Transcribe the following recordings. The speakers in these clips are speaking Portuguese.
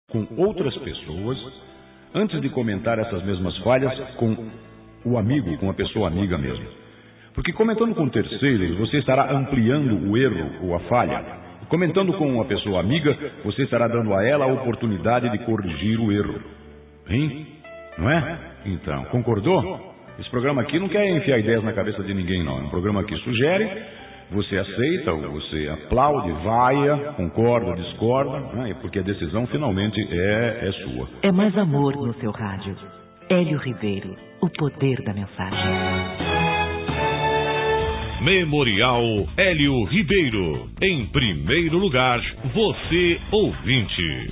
com outras pessoas antes de comentar essas mesmas falhas com o amigo, com a pessoa amiga mesmo. Porque comentando com terceiros, você estará ampliando o erro ou a falha. Comentando com uma pessoa amiga, você estará dando a ela a oportunidade de corrigir o erro. Hein? Não é? Então, concordou? Esse programa aqui não quer enfiar ideias na cabeça de ninguém, não. É um programa que sugere, você aceita, ou você aplaude, vaia, concorda, discorda, né? Porque a decisão finalmente é sua. É mais amor no seu rádio. Hélio Ribeiro, o poder da mensagem. Memorial Hélio Ribeiro. Em primeiro lugar, você ouvinte.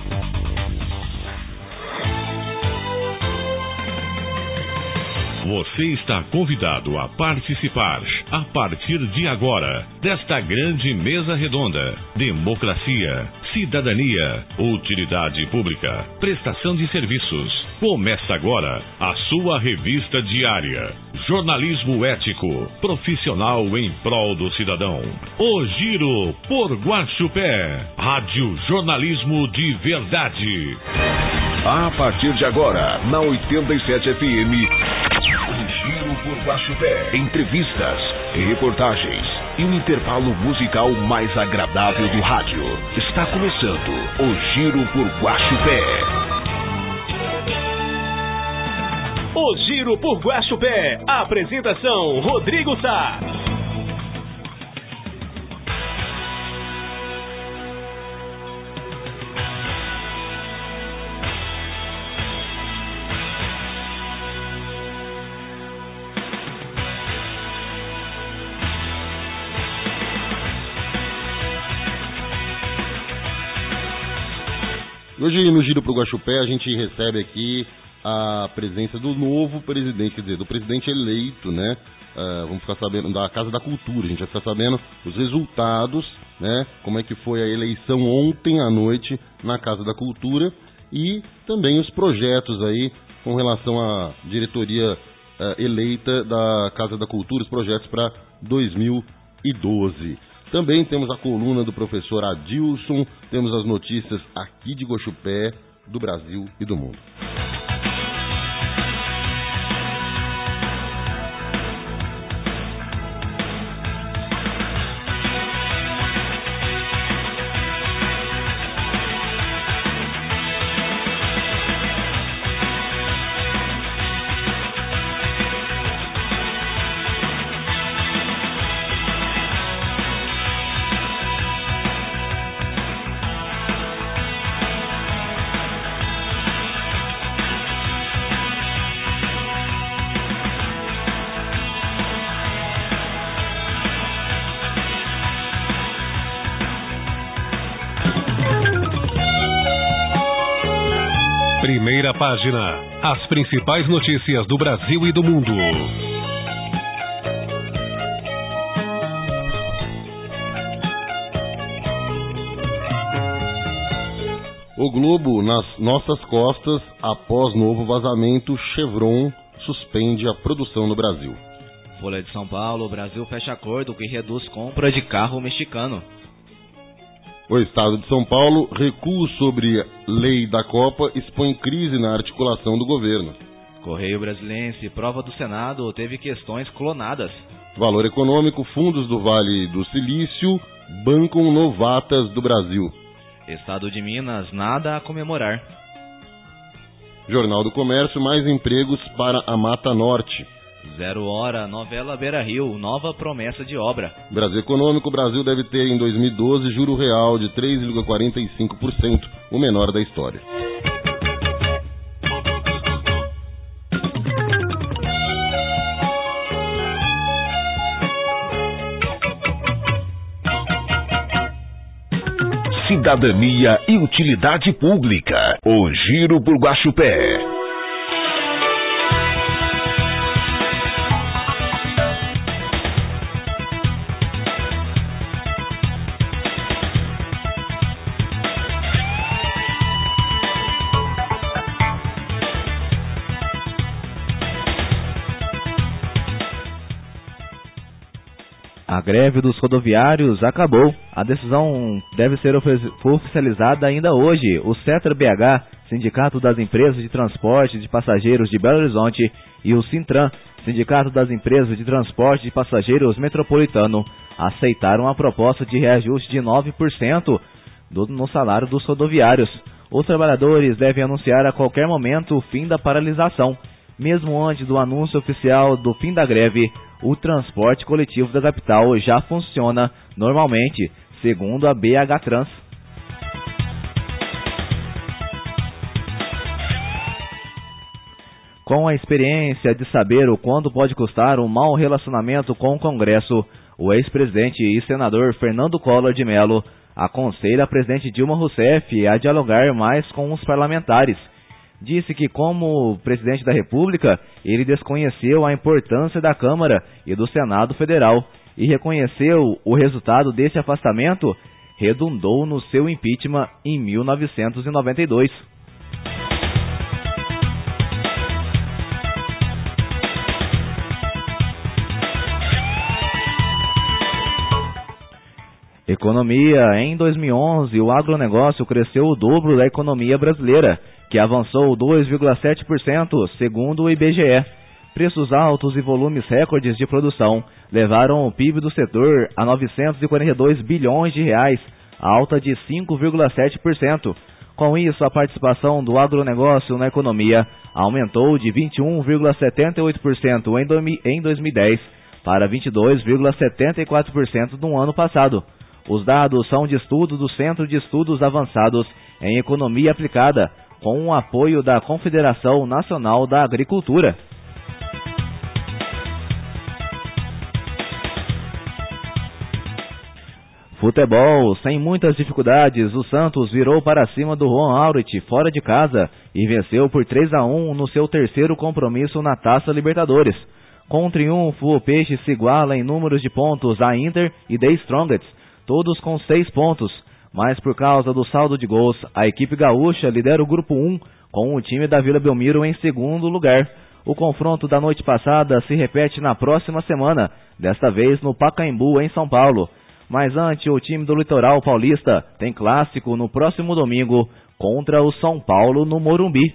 Você está convidado a participar, a partir de agora, desta grande mesa redonda. Democracia, cidadania, utilidade pública, prestação de serviços. Começa agora a sua revista diária. Jornalismo ético, profissional em prol do cidadão. O Giro por Guaxupé. Rádio Jornalismo de Verdade. A partir de agora, na 87 FM... Giro por Guaxupé. Entrevistas, reportagens e um intervalo musical mais agradável do rádio. Está começando o Giro por Guaxupé. O Giro por Guaxupé. Apresentação: Rodrigo Sá. Hoje no Giro pro Guaxupé a gente recebe aqui a presença do novo presidente, quer dizer, do presidente eleito, né? Vamos ficar sabendo da Casa da Cultura, a gente vai ficar sabendo os resultados, né? Como é que foi a eleição ontem à noite na Casa da Cultura e também os projetos aí com relação à diretoria eleita da Casa da Cultura, os projetos para 2012. Também temos a coluna do professor Adilson, temos as notícias aqui de Guaxupé, do Brasil e do mundo. Primeira página. As principais notícias do Brasil e do mundo. O Globo nas nossas costas após novo vazamento. Chevron suspende a produção no Brasil. Folha de São Paulo. O Brasil fecha acordo que reduz compra de carro mexicano. O Estado de São Paulo, recuo sobre lei da Copa, expõe crise na articulação do governo. Correio Brasiliense, prova do Senado, teve questões clonadas. Valor econômico, fundos do Vale do Silício bancam novatas do Brasil. Estado de Minas, nada a comemorar. Jornal do Comércio, mais empregos para a Mata Norte. 0 hora, novela Beira Rio, nova promessa de obra. Brasil Econômico, o Brasil deve ter em 2012 juro real de 3,45%, o menor da história. Cidadania e utilidade pública. O Giro por Guaxupé. A greve dos rodoviários acabou. A decisão deve ser oficializada ainda hoje. O Cetra BH, Sindicato das Empresas de Transporte de Passageiros de Belo Horizonte, e o Sintran, Sindicato das Empresas de Transporte de Passageiros Metropolitano, aceitaram a proposta de reajuste de 9% no salário dos rodoviários. Os trabalhadores devem anunciar a qualquer momento o fim da paralisação. Mesmo antes do anúncio oficial do fim da greve, o transporte coletivo da capital já funciona normalmente, segundo a BH Trans. Com a experiência de saber o quanto pode custar um mau relacionamento com o Congresso, o ex-presidente e senador Fernando Collor de Mello aconselha a presidente Dilma Rousseff a dialogar mais com os parlamentares. Disse que, como presidente da República, ele desconheceu a importância da Câmara e do Senado Federal e reconheceu o resultado desse afastamento, redundou no seu impeachment em 1992. Economia. Em 2011, o agronegócio cresceu o dobro da economia brasileira, que avançou 2,7%, segundo o IBGE. Preços altos e volumes recordes de produção levaram o PIB do setor a 942 bilhões de reais, alta de 5,7%. Com isso, a participação do agronegócio na economia aumentou de 21,78% em 2010 para 22,74% no ano passado. Os dados são de estudo do Centro de Estudos Avançados em Economia Aplicada, com o apoio da Confederação Nacional da Agricultura. Futebol. Sem muitas dificuldades, o Santos virou para cima do Juan Aurich fora de casa e venceu por 3-1 no seu terceiro compromisso na Taça Libertadores. Com o triunfo, o Peixe se iguala em números de pontos a Inter e The Strongest, todos com 6 pontos, mas por causa do saldo de gols, a equipe gaúcha lidera o grupo 1, com o time da Vila Belmiro em segundo lugar. O confronto da noite passada se repete na próxima semana, desta vez no Pacaembu, em São Paulo. Mas antes, o time do Litoral Paulista tem clássico no próximo domingo contra o São Paulo no Morumbi.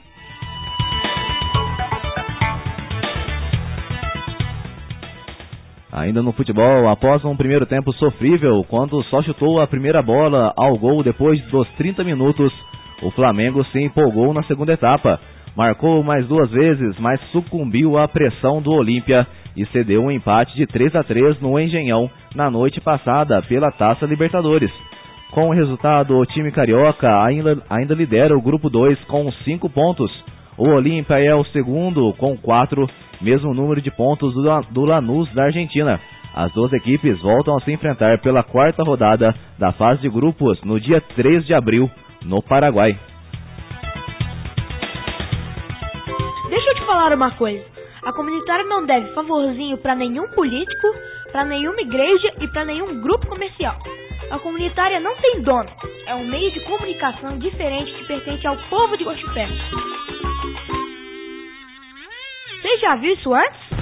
Ainda no futebol, após um primeiro tempo sofrível, quando só chutou a primeira bola ao gol depois dos 30 minutos, o Flamengo se empolgou na segunda etapa. Marcou mais 2 vezes, mas sucumbiu à pressão do Olímpia e cedeu um empate de 3-3 no Engenhão na noite passada pela Taça Libertadores. Com o resultado, o time carioca ainda lidera o grupo 2 com 5 pontos. O Olímpia é o segundo com 4, mesmo número de pontos do Lanús da Argentina. As duas equipes voltam a se enfrentar pela 4ª rodada da fase de grupos no dia 3 de abril, no Paraguai. Deixa eu te falar uma coisa. A comunitária não deve favorzinho para nenhum político, para nenhuma igreja e para nenhum grupo comercial. A comunitária não tem dono. É um meio de comunicação diferente que pertence ao povo de Guaxupé. Você já viu isso antes?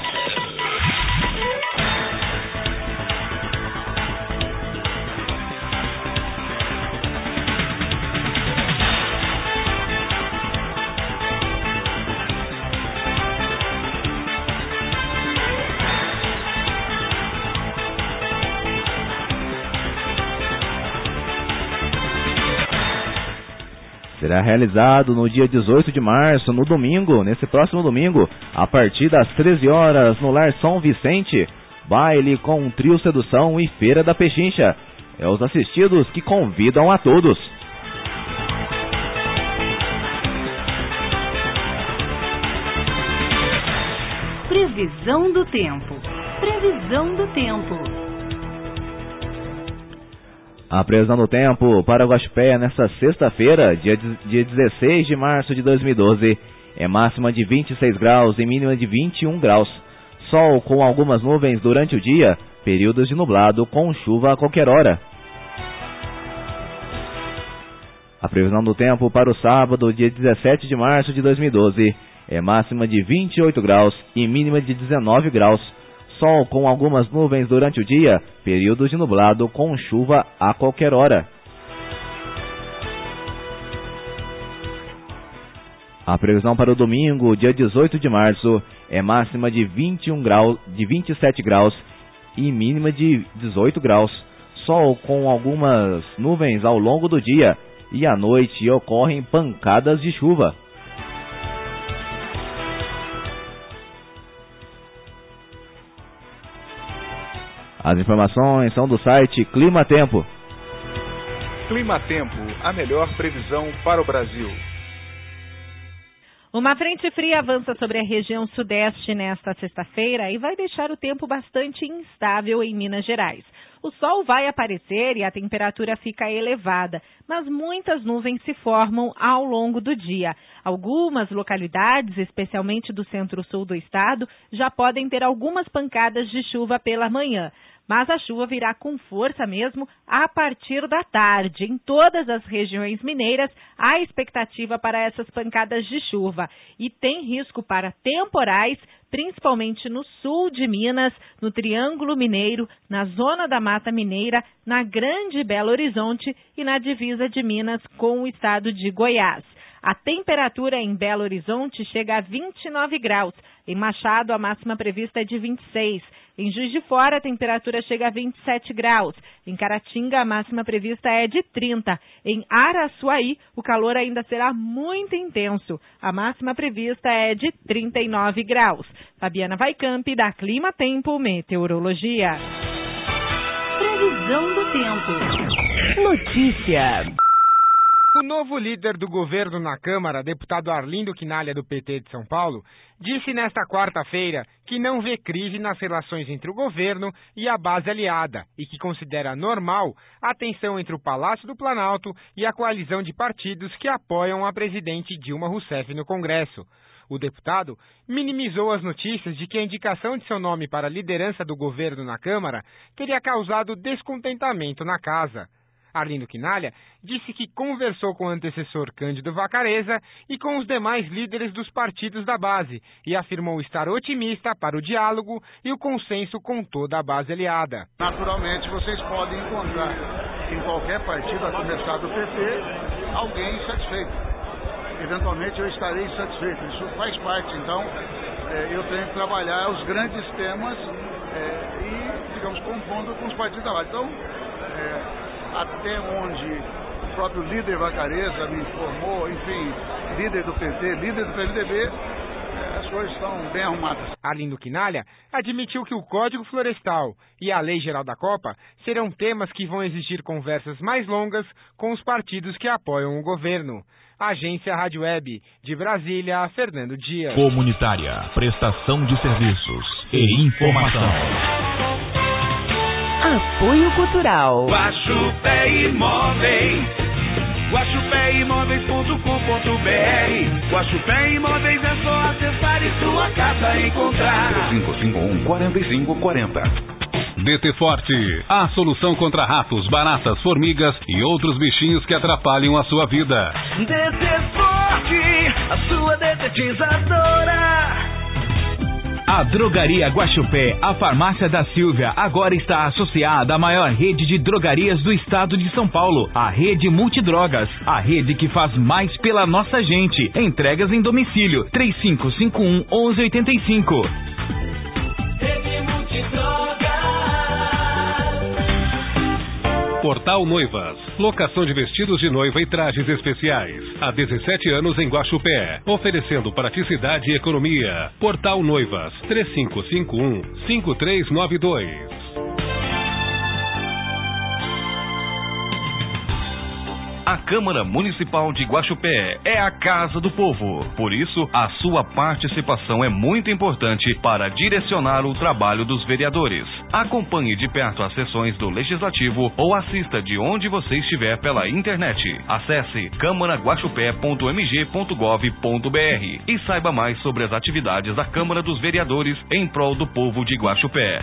Será realizado no dia 18 de março, no domingo, nesse próximo domingo, a partir das 13 horas, no Lar São Vicente, baile com um trio Sedução e Feira da Pechincha. É os assistidos que convidam a todos. Previsão do tempo. Previsão do tempo. A previsão do tempo para Guaxupé nesta sexta-feira, dia 16 de março de 2012, é máxima de 26 graus e mínima de 21 graus. Sol com algumas nuvens durante o dia, períodos de nublado com chuva a qualquer hora. A previsão do tempo para o sábado, dia 17 de março de 2012, é máxima de 28 graus e mínima de 19 graus. Sol com algumas nuvens durante o dia, períodos de nublado com chuva a qualquer hora. A previsão para o domingo, dia 18 de março, é máxima de 27 graus e mínima de 18 graus. Sol com algumas nuvens ao longo do dia e à noite ocorrem pancadas de chuva. As informações são do site Clima Tempo. Clima Tempo, a melhor previsão para o Brasil. Uma frente fria avança sobre a região sudeste nesta sexta-feira e vai deixar o tempo bastante instável em Minas Gerais. O sol vai aparecer e a temperatura fica elevada, mas muitas nuvens se formam ao longo do dia. Algumas localidades, especialmente do centro-sul do estado, já podem ter algumas pancadas de chuva pela manhã. Mas a chuva virá com força mesmo a partir da tarde. Em todas as regiões mineiras, há expectativa para essas pancadas de chuva. E tem risco para temporais, principalmente no sul de Minas, no Triângulo Mineiro, na zona da Mata Mineira, na Grande Belo Horizonte e na divisa de Minas com o estado de Goiás. A temperatura em Belo Horizonte chega a 29 graus. Em Machado, a máxima prevista é de 26. Em Juiz de Fora, a temperatura chega a 27 graus. Em Caratinga, a máxima prevista é de 30. Em Araçuaí, o calor ainda será muito intenso. A máxima prevista é de 39 graus. Fabiana Vaicamp, da Clima Tempo Meteorologia. Previsão do tempo. Notícia. O novo líder do governo na Câmara, deputado Arlindo Quinalha, do PT de São Paulo, disse nesta quarta-feira que não vê crise nas relações entre o governo e a base aliada e que considera normal a tensão entre o Palácio do Planalto e a coalizão de partidos que apoiam a presidente Dilma Rousseff no Congresso. O deputado minimizou as notícias de que a indicação de seu nome para a liderança do governo na Câmara teria causado descontentamento na casa. Arlindo Quinalha disse que conversou com o antecessor Cândido Vacarezza e com os demais líderes dos partidos da base e afirmou estar otimista para o diálogo e o consenso com toda a base aliada. Naturalmente, vocês podem encontrar em qualquer partido, a começar do PT, alguém insatisfeito. Eventualmente eu estarei insatisfeito, isso faz parte. Então, eu tenho que trabalhar os grandes temas e, digamos, compondo com os partidos da base. Então, até onde o próprio líder Vacarezza me informou, enfim, líder do PT, líder do PMDB, as coisas estão bem arrumadas. Arlindo Quinalha admitiu que o Código Florestal e a Lei Geral da Copa serão temas que vão exigir conversas mais longas com os partidos que apoiam o governo. Agência Rádio Web, de Brasília, Fernando Dias. Comunitária, prestação de serviços e informação. Apoio Cultural. Guaxupé Imóveis. guaxupéimóveis.com.br. Guaxupé Imóveis é só acessar e sua casa encontrar. 3551-4540. DT Forte, a solução contra ratos, baratas, formigas e outros bichinhos que atrapalham a sua vida. DT Forte, a sua detetizadora. A Drogaria Guaxupé, a farmácia da Silvia, agora está associada à maior rede de drogarias do estado de São Paulo, a Rede Multidrogas, a rede que faz mais pela nossa gente. Entregas em domicílio, 3551-1185. Rede Multidrogas. Portal Noivas, locação de vestidos de noiva e trajes especiais. Há 17 anos em Guaxupé, oferecendo praticidade e economia. Portal Noivas, 3551-5392. A Câmara Municipal de Guaxupé é a Casa do Povo. Por isso, a sua participação é muito importante para direcionar o trabalho dos vereadores. Acompanhe de perto as sessões do Legislativo ou assista de onde você estiver pela internet. Acesse câmaraguaxupé.mg.gov.br e saiba mais sobre as atividades da Câmara dos Vereadores em prol do povo de Guaxupé.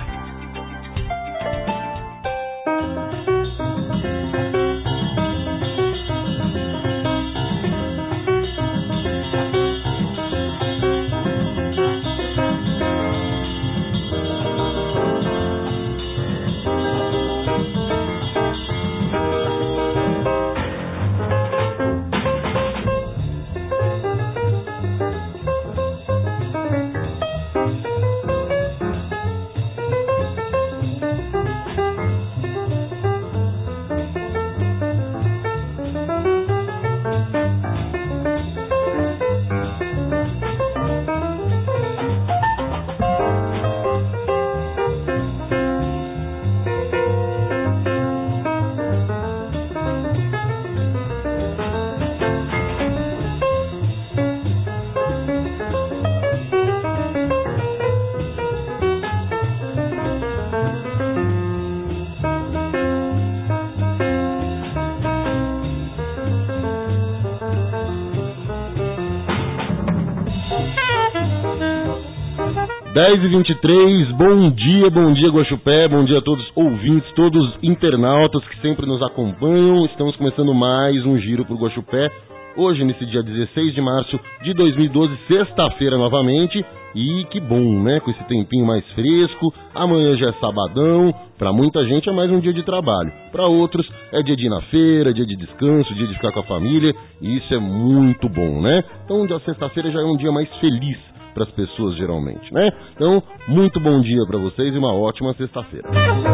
10h23, bom dia Guaxupé, bom dia a todos os ouvintes, todos os internautas que sempre nos acompanham. Estamos começando mais um Giro por Guaxupé, hoje nesse dia 16 de março de 2012, sexta-feira novamente. E que bom, né? Com esse tempinho mais fresco, amanhã já é sabadão, pra muita gente é mais um dia de trabalho. Pra outros é dia de ir na feira, dia de descanso, dia de ficar com a família, e isso é muito bom, né? Então, a sexta-feira já é um dia mais feliz para as pessoas, geralmente, né? Então, muito bom dia para vocês e uma ótima sexta-feira.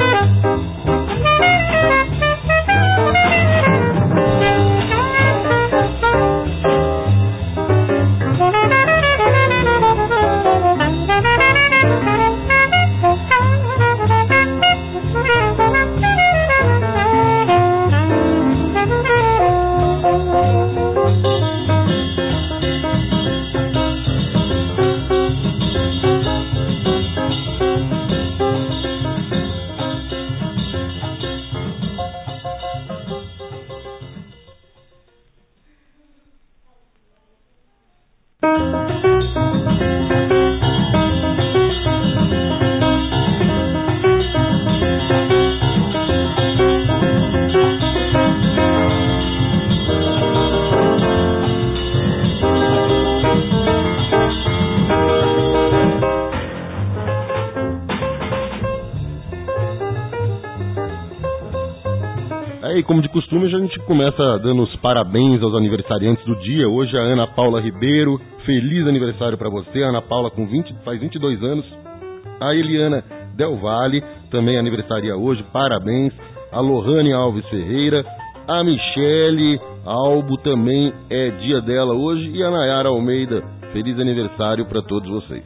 E como de costume, a gente começa dando os parabéns aos aniversariantes do dia. Hoje a Ana Paula Ribeiro, feliz aniversário para você. A Ana Paula faz 22 anos. A Eliana Del Valle também aniversaria hoje, parabéns. A Lohane Alves Ferreira. A Michele Albo também é dia dela hoje. E a Nayara Almeida, feliz aniversário para todos vocês.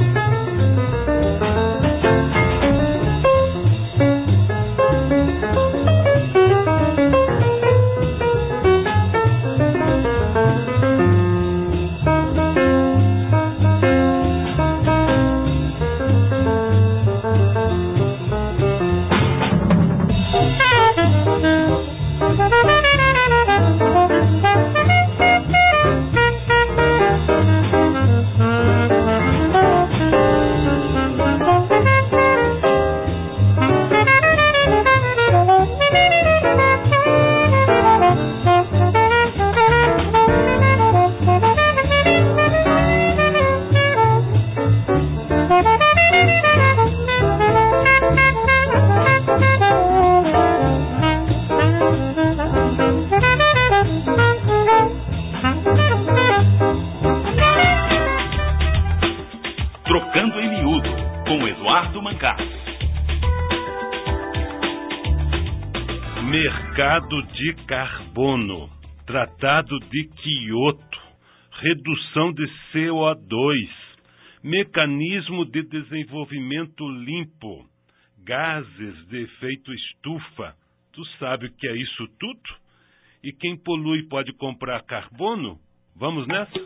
Mercado de carbono, Tratado de Quioto, redução de CO2, mecanismo de desenvolvimento limpo, gases de efeito estufa. Tu sabe o que é isso tudo? E quem polui pode comprar carbono? Vamos nessa?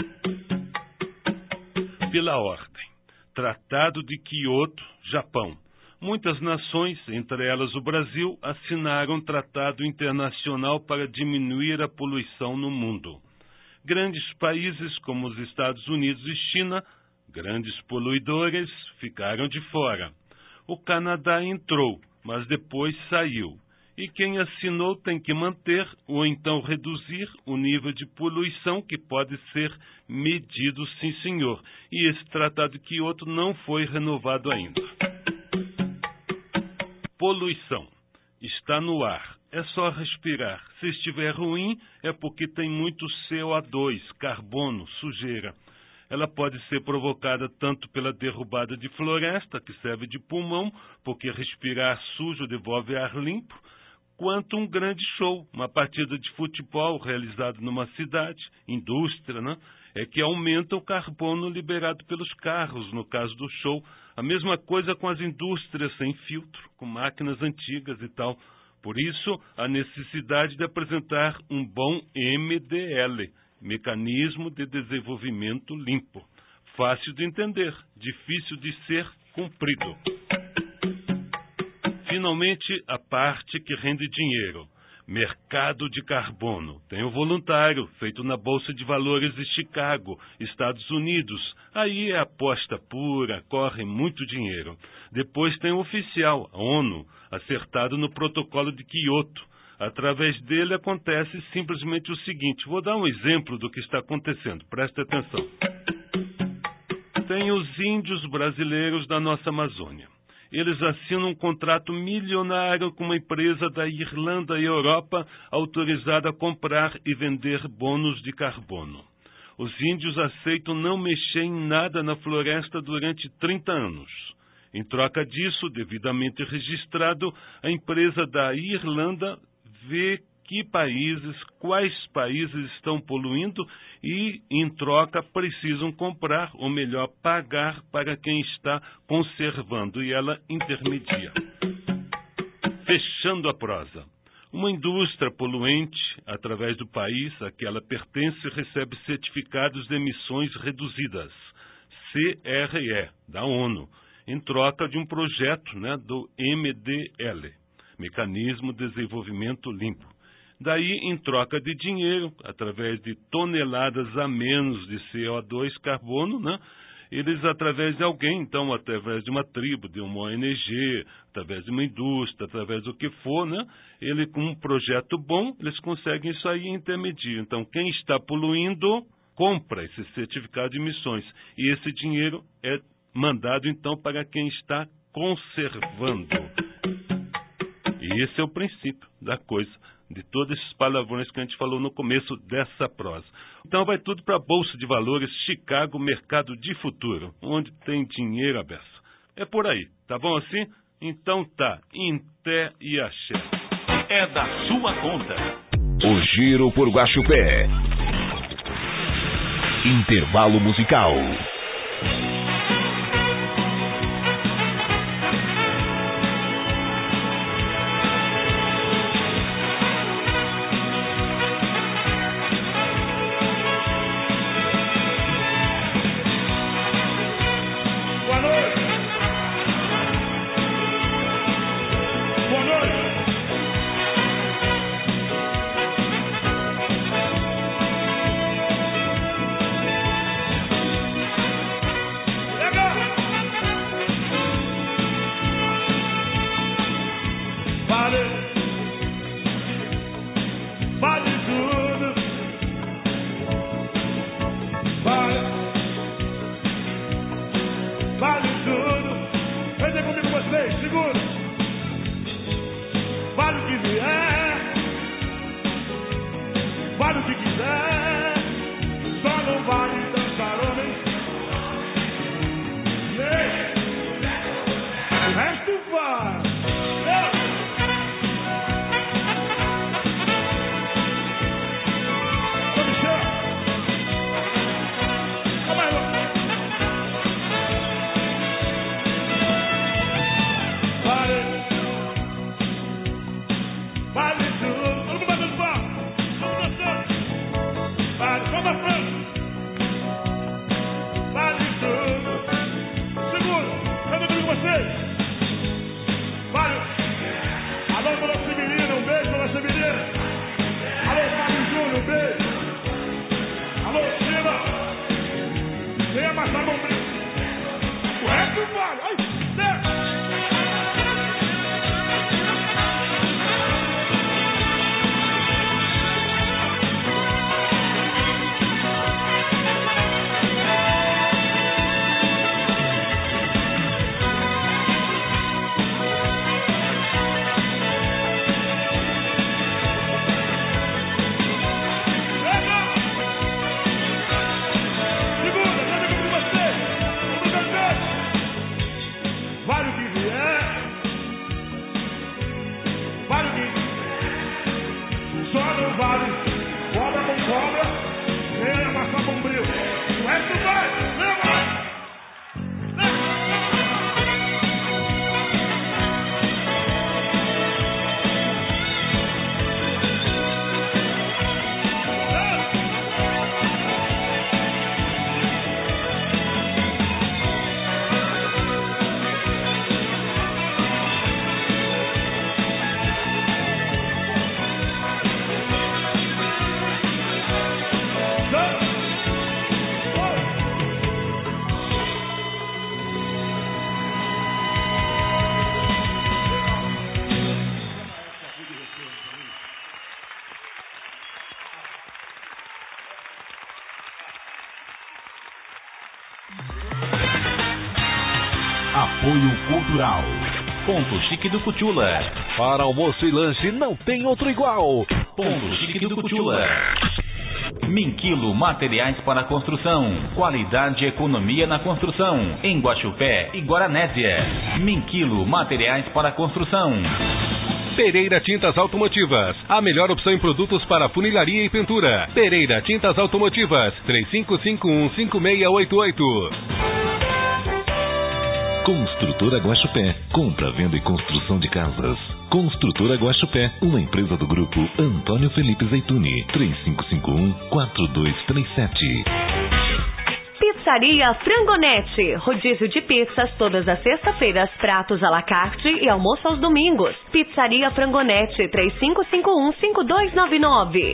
Pela ordem. Tratado de Quioto, Japão. Muitas nações, entre elas o Brasil, assinaram um tratado internacional para diminuir a poluição no mundo. Grandes países como os Estados Unidos e China, grandes poluidores, ficaram de fora. O Canadá entrou, mas depois saiu. E quem assinou tem que manter ou então reduzir o nível de poluição que pode ser medido, sim senhor. E esse Tratado de Quioto não foi renovado ainda. Poluição. Está no ar. É só respirar. Se estiver ruim, é porque tem muito CO2, carbono, sujeira. Ela pode ser provocada tanto pela derrubada de floresta, que serve de pulmão, porque respirar sujo devolve ar limpo, quanto um grande show, uma partida de futebol realizada numa cidade, indústria, né? É que aumenta o carbono liberado pelos carros, no caso do show. A mesma coisa com as indústrias sem filtro, com máquinas antigas e tal. Por isso, a necessidade de apresentar um bom MDL, Mecanismo de Desenvolvimento Limpo. Fácil de entender, difícil de ser cumprido. Finalmente, a parte que rende dinheiro. Mercado de carbono. Tem o voluntário, feito na Bolsa de Valores de Chicago, Estados Unidos. Aí é aposta pura, corre muito dinheiro. Depois tem o oficial, a ONU, acertado no protocolo de Quioto. Através dele acontece simplesmente o seguinte. Vou dar um exemplo do que está acontecendo. Presta atenção. Tem os índios brasileiros da nossa Amazônia. Eles assinam um contrato milionário com uma empresa da Irlanda e Europa autorizada a comprar e vender bônus de carbono. Os índios aceitam não mexer em nada na floresta durante 30 anos. Em troca disso, devidamente registrado, a empresa da Irlanda vê quais países estão poluindo e, em troca, precisam comprar, ou melhor, pagar para quem está conservando, e ela intermedia. Fechando a prosa. Uma indústria poluente, através do país a que ela pertence, recebe certificados de emissões reduzidas, CRE, da ONU, em troca de um projeto do MDL, Mecanismo de Desenvolvimento Limpo. Daí, em troca de dinheiro, através de toneladas a menos de CO2, carbono, eles, através de alguém, então, através de uma tribo, de uma ONG, através de uma indústria, através do que for, ele, com um projeto bom, eles conseguem isso aí intermediar. Então, quem está poluindo, compra esse certificado de emissões. E esse dinheiro é mandado, então, para quem está conservando. E esse é o princípio da coisa, de todos esses palavrões que a gente falou no começo dessa prosa. Então vai tudo para a Bolsa de Valores Chicago, mercado de futuro, onde tem dinheiro à beça. É por aí, tá bom assim? Então tá, em té e axé. É da sua conta. O Giro por Guaxupé. Intervalo musical. Apoio Cultural. Ponto Chique do Cutula. Para almoço e lanche não tem outro igual. Ponto Chique do Cutula. Minquilo Materiais para Construção. Qualidade e economia na construção. Em Guaxupé e Guaranésia. Minquilo Materiais para Construção. Pereira Tintas Automotivas, a melhor opção em produtos para funilaria e pintura. Pereira Tintas Automotivas, 35515688. Construtora Guaxupé, compra, venda e construção de casas. Construtora Guaxupé, uma empresa do grupo Antônio Felipe Zeituni, 3551-4237. Pizzaria Frangonete, rodízio de pizzas todas as sextas-feiras, pratos à la carte e almoço aos domingos. Pizzaria Frangonete, 3551-5299.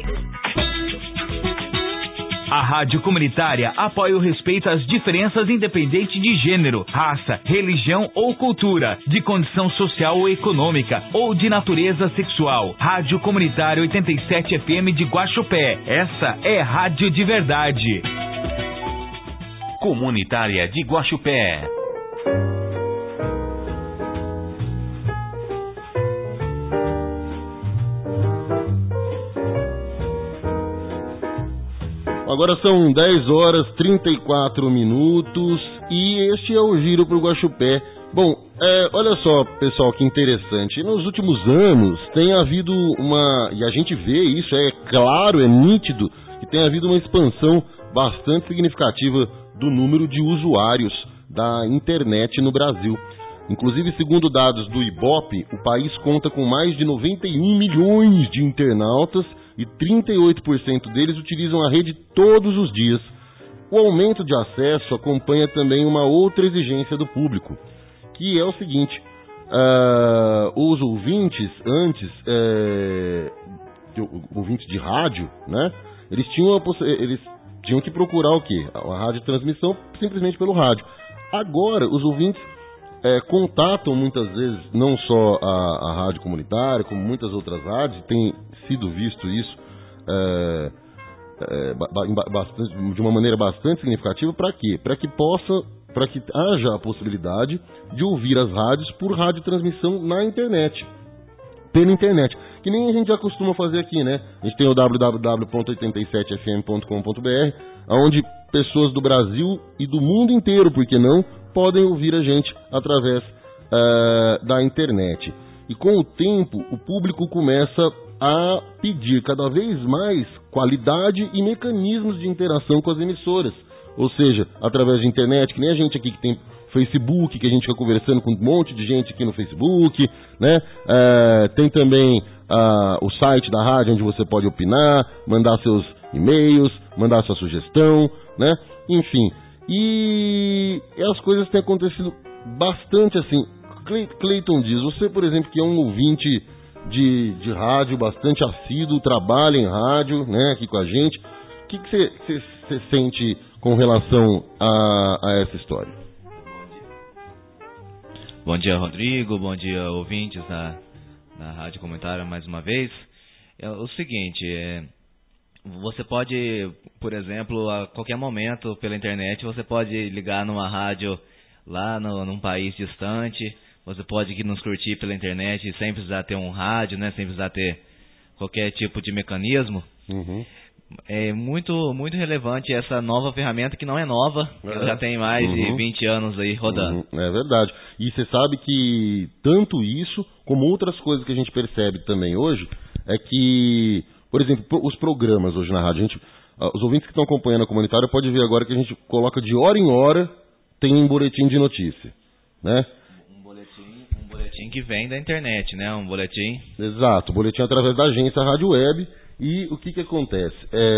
A Rádio Comunitária apoia o respeito às diferenças independente de gênero, raça, religião ou cultura, de condição social ou econômica ou de natureza sexual. Rádio Comunitária 87 FM de Guaxupé. Essa é rádio de verdade. Comunitária de Guaxupé. Agora são 10 horas 34 minutos e este é o Giro pro Guaxupé. Bom, olha só, pessoal, que interessante. Nos últimos anos tem havido e a gente vê isso, é claro, é nítido, que tem havido uma expansão bastante significativa do número de usuários da internet no Brasil. Inclusive, segundo dados do Ibope, o país conta com mais de 91 milhões de internautas e 38% deles utilizam a rede todos os dias. O aumento de acesso acompanha também uma outra exigência do público, que é o seguinte: os ouvintes ouvintes de rádio, né? Eles tinham que procurar o quê? A radiotransmissão simplesmente pelo rádio. Agora, os ouvintes contatam muitas vezes não só a rádio comunitária, como muitas outras rádios, tem sido visto isso de uma maneira bastante significativa. Para quê? Para que haja a possibilidade de ouvir as rádios por radiotransmissão na internet, pela internet, que nem a gente já costuma fazer aqui, né? A gente tem o www.87fm.com.br, onde pessoas do Brasil e do mundo inteiro, por que não, podem ouvir a gente através da internet. E com o tempo, o público começa a pedir cada vez mais qualidade e mecanismos de interação com as emissoras. Ou seja, através de internet, que nem a gente aqui que tem Facebook, que a gente fica conversando com um monte de gente aqui no Facebook, né? Tem também o site da rádio, onde você pode opinar, mandar seus e-mails, mandar sua sugestão, né? Enfim, e as coisas têm acontecido bastante assim. Cleiton diz, você, por exemplo, que é um ouvinte de rádio bastante assíduo, trabalha em rádio, né, aqui com a gente, o que você sente com relação a essa história? Bom dia, Rodrigo, bom dia, ouvintes da Rádio Comunitária mais uma vez. É o seguinte, você pode, por exemplo, a qualquer momento pela internet, você pode ligar numa rádio lá num país distante. Você pode nos curtir pela internet sem precisar ter um rádio, né? Sem precisar ter qualquer tipo de mecanismo. Uhum. É muito, muito relevante essa nova ferramenta, que não é nova, ela já tem mais de 20 anos aí rodando. É verdade. E você sabe que tanto isso, como outras coisas que a gente percebe também hoje, é que, por exemplo, os programas hoje na rádio, os ouvintes que estão acompanhando a comunitária podem ver agora que a gente coloca de hora em hora, tem um boletim de notícia, né? Um boletim que vem da internet, né? Um boletim... Exato, boletim através da agência Rádio Web. E o que acontece?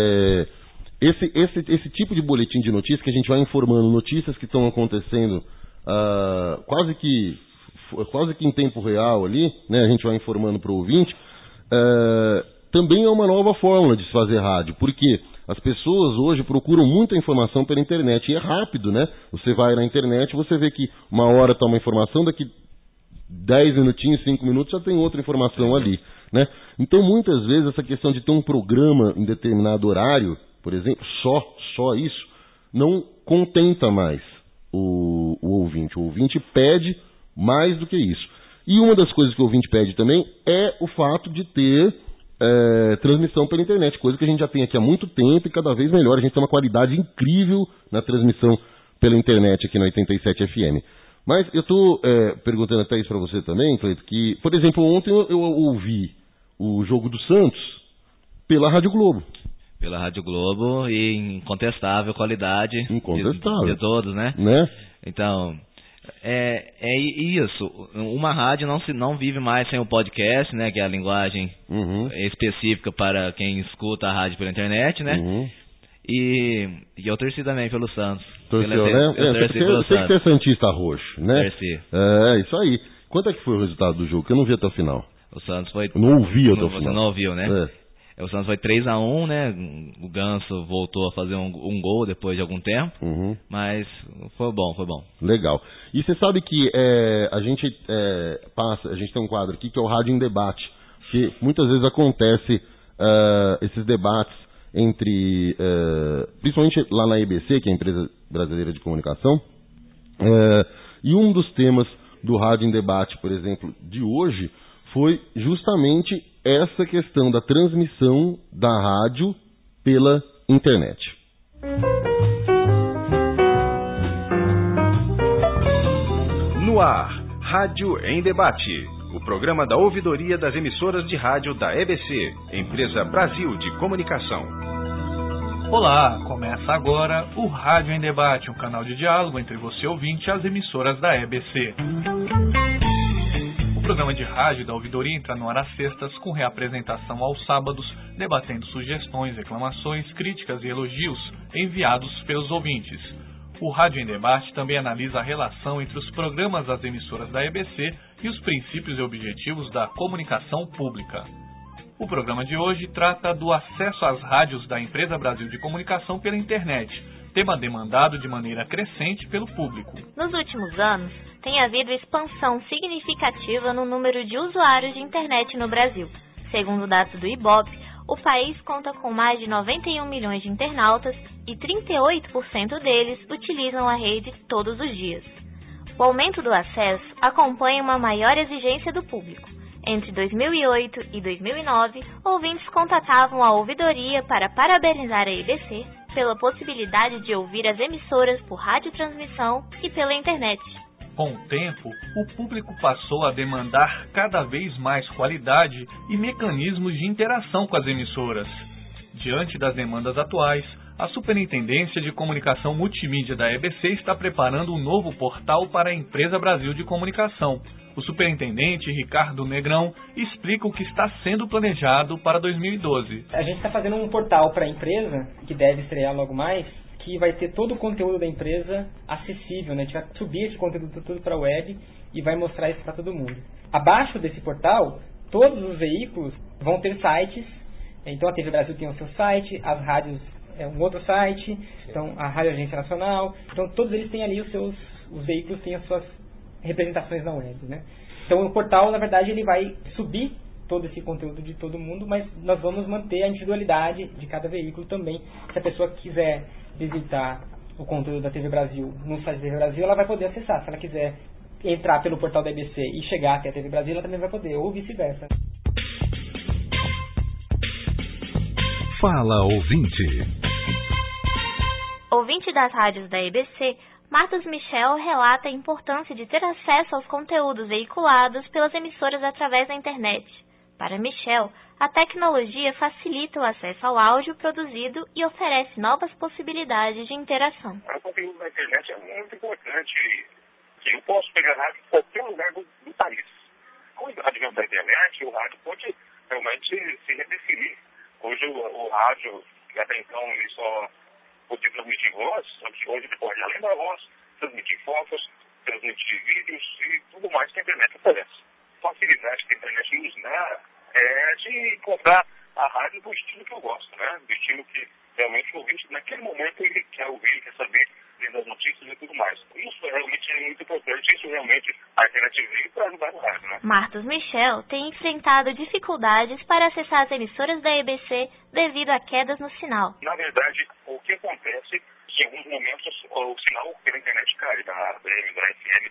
Esse tipo de boletim de notícias que a gente vai informando notícias que estão acontecendo quase que em tempo real ali, né? A gente vai informando para o ouvinte. Também é uma nova fórmula de se fazer rádio, porque as pessoas hoje procuram muita informação pela internet e é rápido, né? Você vai na internet, você vê que uma hora está uma informação, daqui 10 minutinhos, 5 minutos já tem outra informação ali, né? Então muitas vezes essa questão de ter um programa em determinado horário, por exemplo, só isso, não contenta mais o ouvinte. ouvinte. O ouvinte pede mais do que isso. E uma das coisas que o ouvinte pede também é o fato de ter transmissão pela internet, coisa que a gente já tem aqui há muito tempo e cada vez melhor. A gente tem uma qualidade incrível na transmissão pela internet aqui na 87 FM. Mas eu estou perguntando até isso para você também, Cleito, que, por exemplo, ontem eu ouvi o jogo do Santos pela Rádio Globo. Pela Rádio Globo e incontestável qualidade de todos, né? Então, é isso. Uma rádio não vive mais sem o podcast, né? Que é a linguagem específica para quem escuta a rádio pela internet, né? E eu torci também pelo Santos. Torceu, né? Eu sei que você é santista roxo, né? Torci. Isso aí. Quanto é que foi o resultado do jogo? Que eu não vi até o final. O Santos foi... Eu não ouvi até o final. Você não ouviu, né? O Santos foi 3-1, né? O Ganso voltou a fazer um gol depois de algum tempo, mas foi bom. Legal. E você sabe que a gente tem um quadro aqui que é o Rádio em Debate, que muitas vezes acontece esses debates entre, principalmente lá na EBC, que é a Empresa Brasileira de Comunicação, e um dos temas do Rádio em Debate, por exemplo, de hoje, foi justamente essa questão da transmissão da rádio pela internet. No ar, Rádio em Debate, o programa da ouvidoria das emissoras de rádio da EBC, Empresa Brasil de Comunicação. Olá, começa agora o Rádio em Debate, um canal de diálogo entre você ouvinte e as emissoras da EBC. O programa de rádio da ouvidoria entra no ar às sextas, com reapresentação aos sábados, debatendo sugestões, reclamações, críticas e elogios enviados pelos ouvintes. O Rádio em Debate também analisa a relação entre os programas das emissoras da EBC e os princípios e objetivos da comunicação pública. O programa de hoje trata do acesso às rádios da Empresa Brasil de Comunicação pela internet, tema demandado de maneira crescente pelo público. Nos últimos anos, tem havido expansão significativa no número de usuários de internet no Brasil. Segundo dados do Ibope, o país conta com mais de 91 milhões de internautas e 38% deles utilizam a rede todos os dias. O aumento do acesso acompanha uma maior exigência do público. Entre 2008 e 2009, ouvintes contatavam a ouvidoria para parabenizar a EBC pela possibilidade de ouvir as emissoras por radiotransmissão e pela internet. Com o tempo, o público passou a demandar cada vez mais qualidade e mecanismos de interação com as emissoras. Diante das demandas atuais, a Superintendência de Comunicação Multimídia da EBC está preparando um novo portal para a Empresa Brasil de Comunicação. O superintendente Ricardo Negrão explica o que está sendo planejado para 2012. A gente está fazendo um portal para a empresa, que deve estrear logo mais, que vai ter todo o conteúdo da empresa acessível, né? A gente vai subir esse conteúdo tudo para a web e vai mostrar isso para todo mundo. Abaixo desse portal, todos os veículos vão ter sites. Então a TV Brasil tem o seu site, as rádios um outro site, então a Rádio Agência Nacional. Então todos eles têm ali os veículos têm as suas representações na web, né? Então o portal, na verdade, ele vai subir todo esse conteúdo de todo mundo, mas nós vamos manter a individualidade de cada veículo também. Se a pessoa quiser visitar o conteúdo da TV Brasil no site da TV Brasil, ela vai poder acessar. Se ela quiser entrar pelo portal da EBC e chegar até a TV Brasil, ela também vai poder, ou vice-versa. Fala, ouvinte. Ouvinte das rádios da EBC, Marcos Michel relata a importância de ter acesso aos conteúdos veiculados pelas emissoras através da internet. Para Michel, a tecnologia facilita o acesso ao áudio produzido e oferece novas possibilidades de interação. O conteúdo da internet é muito importante. Eu posso pegar rádio em qualquer lugar do país. Com o advento da internet, o rádio pode realmente se redefinir. Hoje o rádio, que até então ele só podia transmitir voz, só que hoje ele pode, além da voz, transmitir fotos, transmitir vídeos e tudo mais que a internet oferece. Facilidade que a internet nos dá é de encontrar a rádio do estilo que eu gosto, né? Do estilo que realmente o ouvinte, naquele momento, ele quer ouvir, quer saber das notícias e tudo mais. Isso realmente é muito importante, isso realmente a internet veio para ajudar no rádio, né? Marcos Michel tem enfrentado dificuldades para acessar as emissoras da EBC devido a quedas no sinal. Na verdade, o que acontece, em alguns momentos, o sinal pela internet cai, da AM, da FM,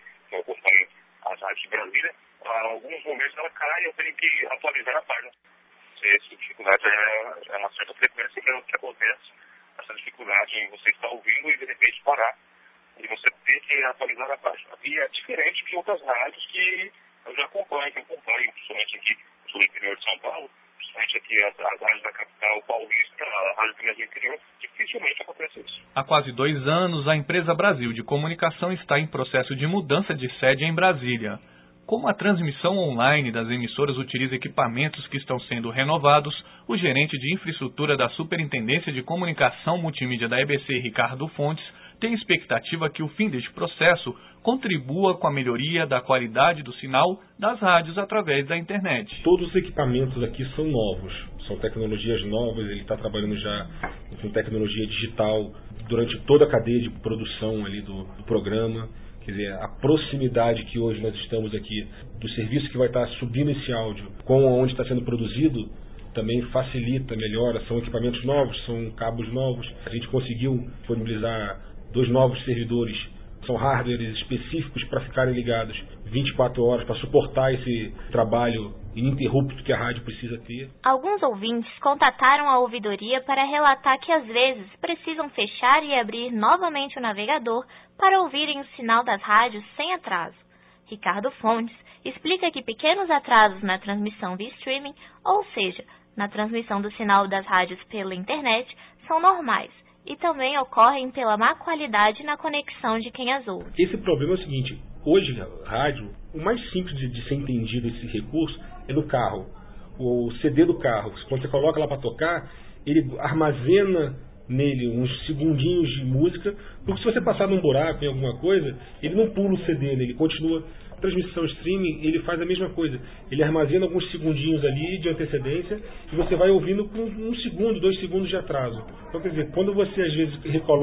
em você estar ouvindo e de repente parar e você ter que atualizar a página. E é diferente de outras rádios que eu já acompanho, principalmente aqui no interior de São Paulo, principalmente aqui as rádios da capital paulista, a rádio do interior, dificilmente acontece isso. Há quase 2 anos, a empresa Brasil de Comunicação está em processo de mudança de sede em Brasília. Como a transmissão online das emissoras utiliza equipamentos que estão sendo renovados, o gerente de infraestrutura da Superintendência de Comunicação Multimídia da EBC, Ricardo Fontes, tem expectativa que o fim deste processo contribua com a melhoria da qualidade do sinal das rádios através da internet. Todos os equipamentos aqui são novos, são tecnologias novas, ele está trabalhando já com tecnologia digital durante toda a cadeia de produção ali do programa. Quer dizer, a proximidade que hoje nós estamos aqui do serviço que vai estar subindo esse áudio com onde está sendo produzido também facilita, melhora, são equipamentos novos, são cabos novos. A gente conseguiu disponibilizar 2 novos servidores, são hardwares específicos para ficarem ligados 24 horas, para suportar esse trabalho ininterrupto que a rádio precisa ter. Alguns ouvintes contataram a ouvidoria para relatar que às vezes precisam fechar e abrir novamente o navegador para ouvirem o sinal das rádios sem atraso. Ricardo Fontes explica que pequenos atrasos na transmissão via streaming, ou seja, na transmissão do sinal das rádios pela internet, são normais e também ocorrem pela má qualidade na conexão de quem as ouve. Esse problema é o seguinte, hoje a rádio, o mais simples de ser entendido esse recurso é no carro. O CD do carro, quando você coloca lá para tocar, ele armazena nele uns segundinhos de música, porque se você passar num buraco, em alguma coisa, ele não pula o CD, ele continua. A transmissão streaming, ele faz a mesma coisa. Ele armazena alguns segundinhos ali de antecedência e você vai ouvindo com 1 segundo, 2 segundos de atraso. Então, quer dizer, quando você às vezes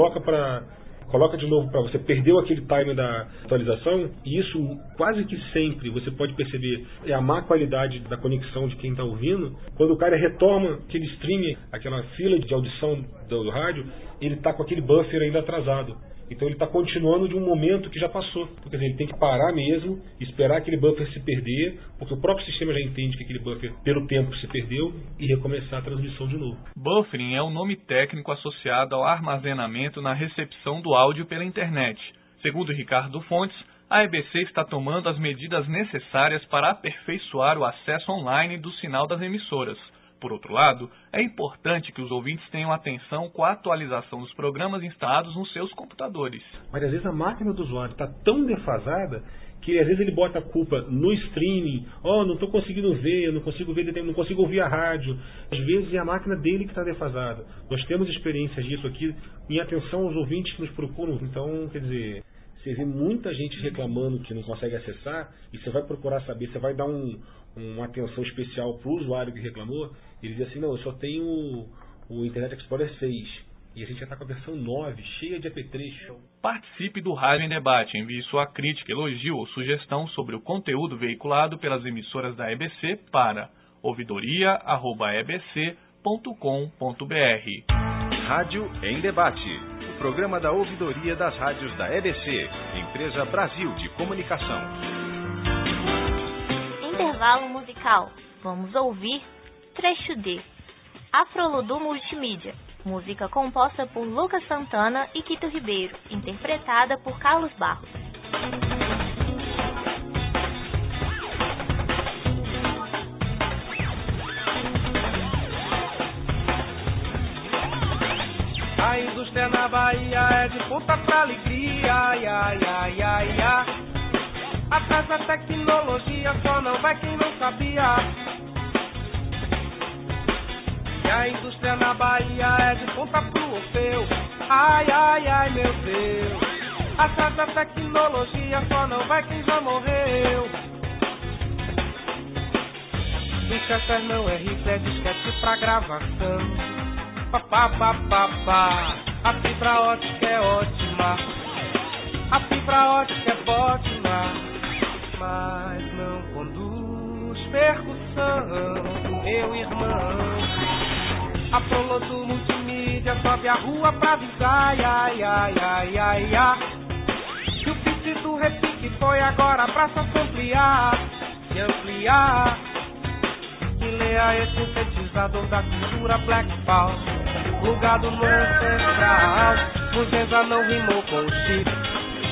coloca de novo para você, perdeu aquele time da atualização, e isso quase que sempre você pode perceber é a má qualidade da conexão de quem está ouvindo. Quando o cara retoma aquele streaming, aquela fila de audição do rádio, ele está com aquele buffer ainda atrasado. Então ele está continuando de um momento que já passou. Quer dizer, ele tem que parar mesmo, esperar aquele buffer se perder, porque o próprio sistema já entende que aquele buffer, pelo tempo, se perdeu, e recomeçar a transmissão de novo. Buffering é o nome técnico associado ao armazenamento na recepção do áudio pela internet. Segundo Ricardo Fontes, a EBC está tomando as medidas necessárias para aperfeiçoar o acesso online do sinal das emissoras. Por outro lado, é importante que os ouvintes tenham atenção com a atualização dos programas instalados nos seus computadores. Mas às vezes a máquina do usuário está tão defasada que às vezes ele bota a culpa no streaming. Não estou conseguindo ver, não consigo ouvir a rádio. Às vezes é a máquina dele que está defasada. Nós temos experiências disso aqui, em atenção aos ouvintes que nos procuram. Então, quer dizer, você vê muita gente reclamando que não consegue acessar, e você vai procurar saber, você vai dar uma atenção especial para o usuário que reclamou, ele diz assim, não, eu só tenho o Internet Explorer 6, e a gente já está com a versão 9, cheia de AP3. Participe do Rádio em Debate, envie sua crítica, elogio ou sugestão sobre o conteúdo veiculado pelas emissoras da EBC para ouvidoria@ebc.com.br. Rádio em Debate, o programa da ouvidoria das rádios da EBC, Empresa Brasil de Comunicação. Intervalo musical. Vamos ouvir Trecho D, Afroludu Multimídia, música composta por Lucas Santana e Quito Ribeiro, interpretada por Carlos Barros. A indústria na Bahia é de ponta pra alegria, ai, ai, ai, ai, ai. Atrás da tecnologia só não vai quem não sabia. E a indústria na Bahia é de ponta pro Orfeu, ai, ai, ai, meu Deus. Atrás da tecnologia só não vai quem já morreu. Winchester não é rifle, é disquete pra gravação. Papapá, a fibra ótica é ótima, a fibra ótica é ótima, mas não conduz percussão, meu irmão. A Afroludu Multimídia sobe a rua pra avisar, ai, ai, ai, ai, ai. E o pitch do repique foi agora pra só se ampliar, se ampliar. E leia esse sintetizador da cultura Black Power. plugado no ancestral. Bugenza não rimou com o chifre.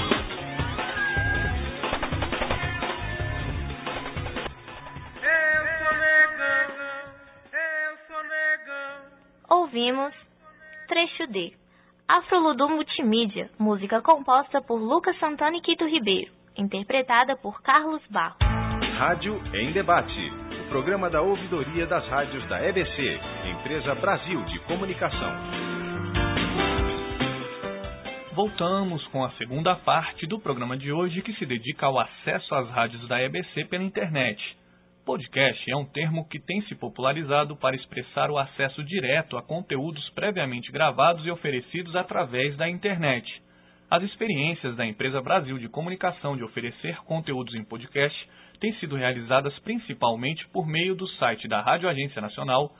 Ouvimos Trecho D, Afroludum Multimídia, música composta por Lucas Santana e Quito Ribeiro, interpretada por Carlos Barros. Rádio em Debate, o programa da ouvidoria das rádios da EBC, Empresa Brasil de Comunicação. Voltamos com a segunda parte do programa de hoje, que se dedica ao acesso às rádios da EBC pela internet. Podcast é um termo que tem se popularizado para expressar o acesso direto a conteúdos previamente gravados e oferecidos através da internet. As experiências da Empresa Brasil de Comunicação de oferecer conteúdos em podcast têm sido realizadas principalmente por meio do site da Rádio Agência Nacional,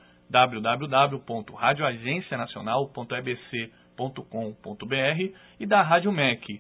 www.radioagencianacional.ebc.com.br, e da Rádio MEC,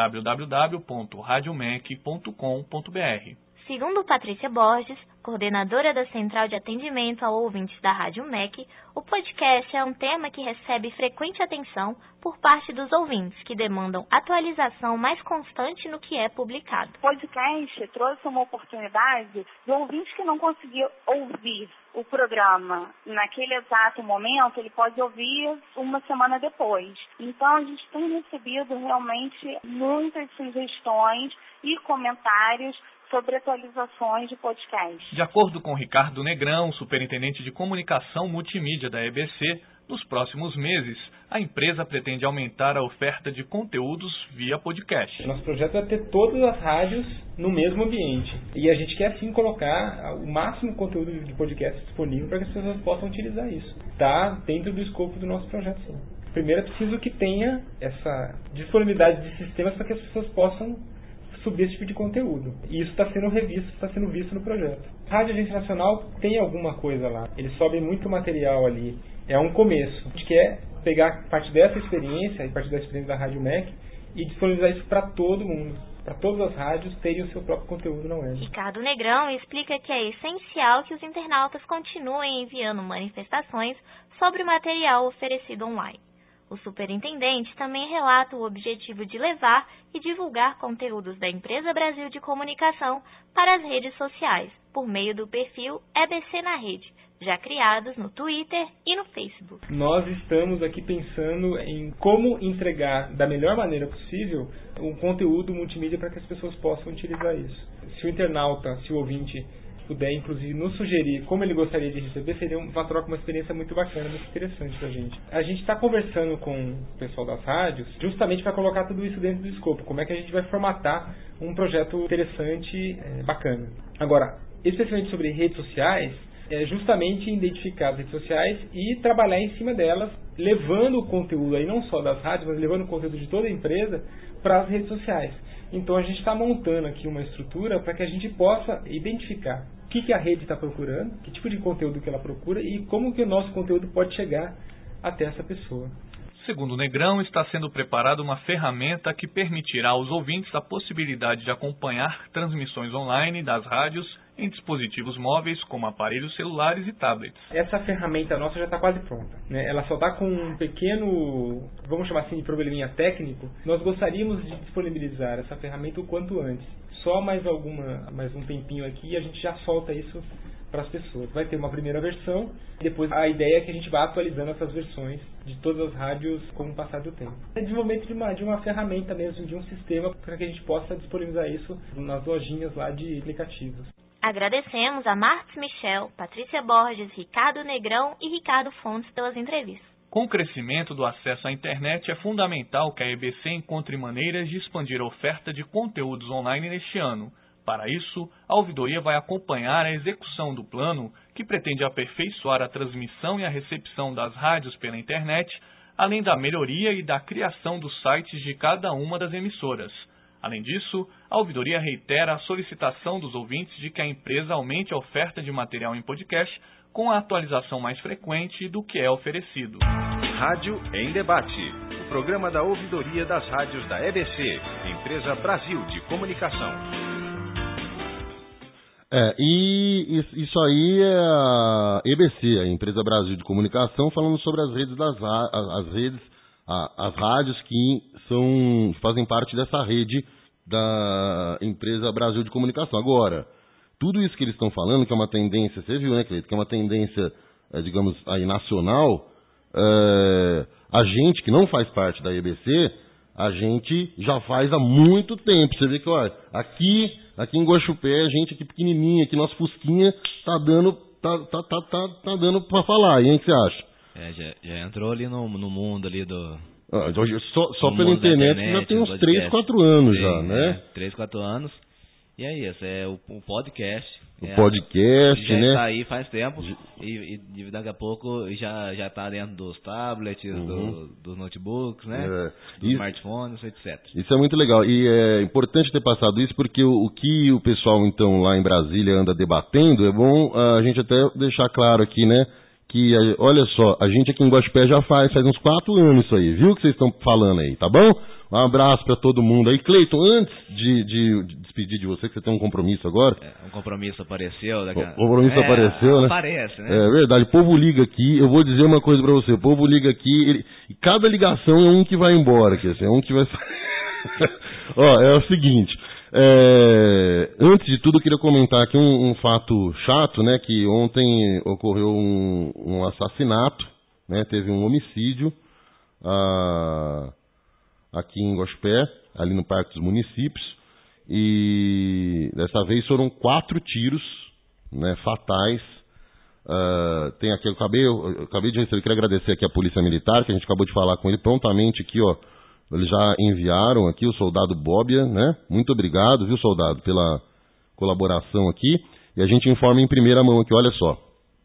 www.radiomec.com.br. Segundo Patrícia Borges, coordenadora da Central de Atendimento a Ouvintes da Rádio MEC, o podcast é um tema que recebe frequente atenção por parte dos ouvintes, que demandam atualização mais constante no que é publicado. O podcast trouxe uma oportunidade de ouvintes que não conseguiam ouvir o programa naquele exato momento, ele pode ouvir uma semana depois. Então, a gente tem recebido realmente muitas sugestões e comentários sobre atualizações de podcast. De acordo com Ricardo Negrão, superintendente de comunicação multimídia da EBC, nos próximos meses, a empresa pretende aumentar a oferta de conteúdos via podcast. Nosso projeto é ter todas as rádios no mesmo ambiente. E a gente quer, sim, colocar o máximo conteúdo de podcast disponível para que as pessoas possam utilizar isso. Está dentro do escopo do nosso projeto, sim. Primeiro, é preciso que tenha essa disponibilidade de sistemas para que as pessoas possam subir esse tipo de conteúdo. E isso está sendo revisto, está sendo visto no projeto. A Rádio Agência Nacional tem alguma coisa lá. Eles sobem muito material ali. É um começo. A gente quer pegar parte dessa experiência, e parte da experiência da Rádio MEC, e disponibilizar isso para todo mundo. Para todas as rádios terem o seu próprio conteúdo na web. Ricardo Negrão explica que é essencial que os internautas continuem enviando manifestações sobre o material oferecido online. O superintendente também relata o objetivo de levar e divulgar conteúdos da Empresa Brasil de Comunicação para as redes sociais, por meio do perfil EBC na Rede, já criados no Twitter e no Facebook. Nós estamos aqui pensando em como entregar da melhor maneira possível um conteúdo multimídia para que as pessoas possam utilizar isso. Se o internauta, se o ouvinte puder, inclusive, nos sugerir como ele gostaria de receber, seria uma troca, uma experiência muito bacana, muito interessante pra gente. A gente está conversando com o pessoal das rádios justamente para colocar tudo isso dentro do escopo. Como é que a gente vai formatar um projeto interessante, bacana. Agora, especialmente sobre redes sociais, é justamente identificar as redes sociais e trabalhar em cima delas, levando o conteúdo aí não só das rádios, mas levando o conteúdo de toda a empresa para as redes sociais. Então a gente está montando aqui uma estrutura para que a gente possa identificar o que a rede está procurando, que tipo de conteúdo que ela procura e como que o nosso conteúdo pode chegar até essa pessoa. Segundo o Negrão, está sendo preparada uma ferramenta que permitirá aos ouvintes a possibilidade de acompanhar transmissões online das rádios em dispositivos móveis como aparelhos celulares e tablets. Essa ferramenta nossa já está quase pronta, né? Ela só está com um pequeno, vamos chamar assim, de probleminha técnico. Nós gostaríamos de disponibilizar essa ferramenta o quanto antes. Só mais um tempinho aqui e a gente já solta isso para as pessoas. Vai ter uma primeira versão, depois a ideia é que a gente vá atualizando essas versões de todas as rádios com o passar do tempo. É desenvolvimento de uma ferramenta mesmo, de um sistema para que a gente possa disponibilizar isso nas lojinhas lá de aplicativos. Agradecemos a Martins Michel, Patrícia Borges, Ricardo Negrão e Ricardo Fontes pelas entrevistas. Com o crescimento do acesso à internet, é fundamental que a EBC encontre maneiras de expandir a oferta de conteúdos online neste ano. Para isso, a ouvidoria vai acompanhar a execução do plano, que pretende aperfeiçoar a transmissão e a recepção das rádios pela internet, além da melhoria e da criação dos sites de cada uma das emissoras. Além disso, a ouvidoria reitera a solicitação dos ouvintes de que a empresa aumente a oferta de material em podcast com a atualização mais frequente do que é oferecido. Rádio em Debate, o programa da ouvidoria das rádios da EBC, Empresa Brasil de Comunicação. E isso aí é a EBC, a Empresa Brasil de Comunicação, falando sobre as redes as rádios que fazem parte dessa rede da Empresa Brasil de Comunicação. Agora, tudo isso que eles estão falando, que é uma tendência, você viu, né, Cleiton, que é uma tendência, digamos, aí nacional, a gente que não faz parte da EBC, a gente já faz há muito tempo. Você vê que, olha, aqui em Guaxupé, a gente aqui pequenininha, aqui nosso Fusquinha, tá dando pra falar. E aí, o que você acha? Já entrou ali no mundo ali do... Só pela internet já tem uns 3, 4 anos já, né? 3, 4 anos. E é isso, é o podcast. O podcast, já né? Já está aí faz tempo e daqui a pouco já está dentro dos tablets, dos notebooks, né? Dos smartphones, etc. Isso é muito legal e é importante ter passado isso porque o que o pessoal então lá em Brasília anda debatendo, é bom a gente até deixar claro aqui, né? Que, olha só, a gente aqui em Guaxupé já faz uns 4 anos isso aí, viu o que vocês estão falando aí, tá bom? Um abraço pra todo mundo aí. Cleiton, antes de despedir de você, que você tem um compromisso agora. Um compromisso apareceu. O compromisso apareceu, né? Aparece, né? É verdade, o povo liga aqui, eu vou dizer uma coisa pra você, o povo liga aqui, e cada ligação é um que vai embora, que assim, é um que vai... Ó, é o seguinte... antes de tudo, eu queria comentar aqui um fato chato, né? Que ontem ocorreu um assassinato, né? Teve um homicídio aqui em Guaxupé, ali no Parque dos Municípios, e dessa vez foram 4 tiros, né? Fatais. Tem aqui, eu acabei de receber, eu queria agradecer aqui a Polícia Militar, que a gente acabou de falar com ele prontamente aqui, ó. Eles já enviaram aqui o soldado Bóbia, né? Muito obrigado, viu, soldado, pela colaboração aqui. E a gente informa em primeira mão aqui, olha só.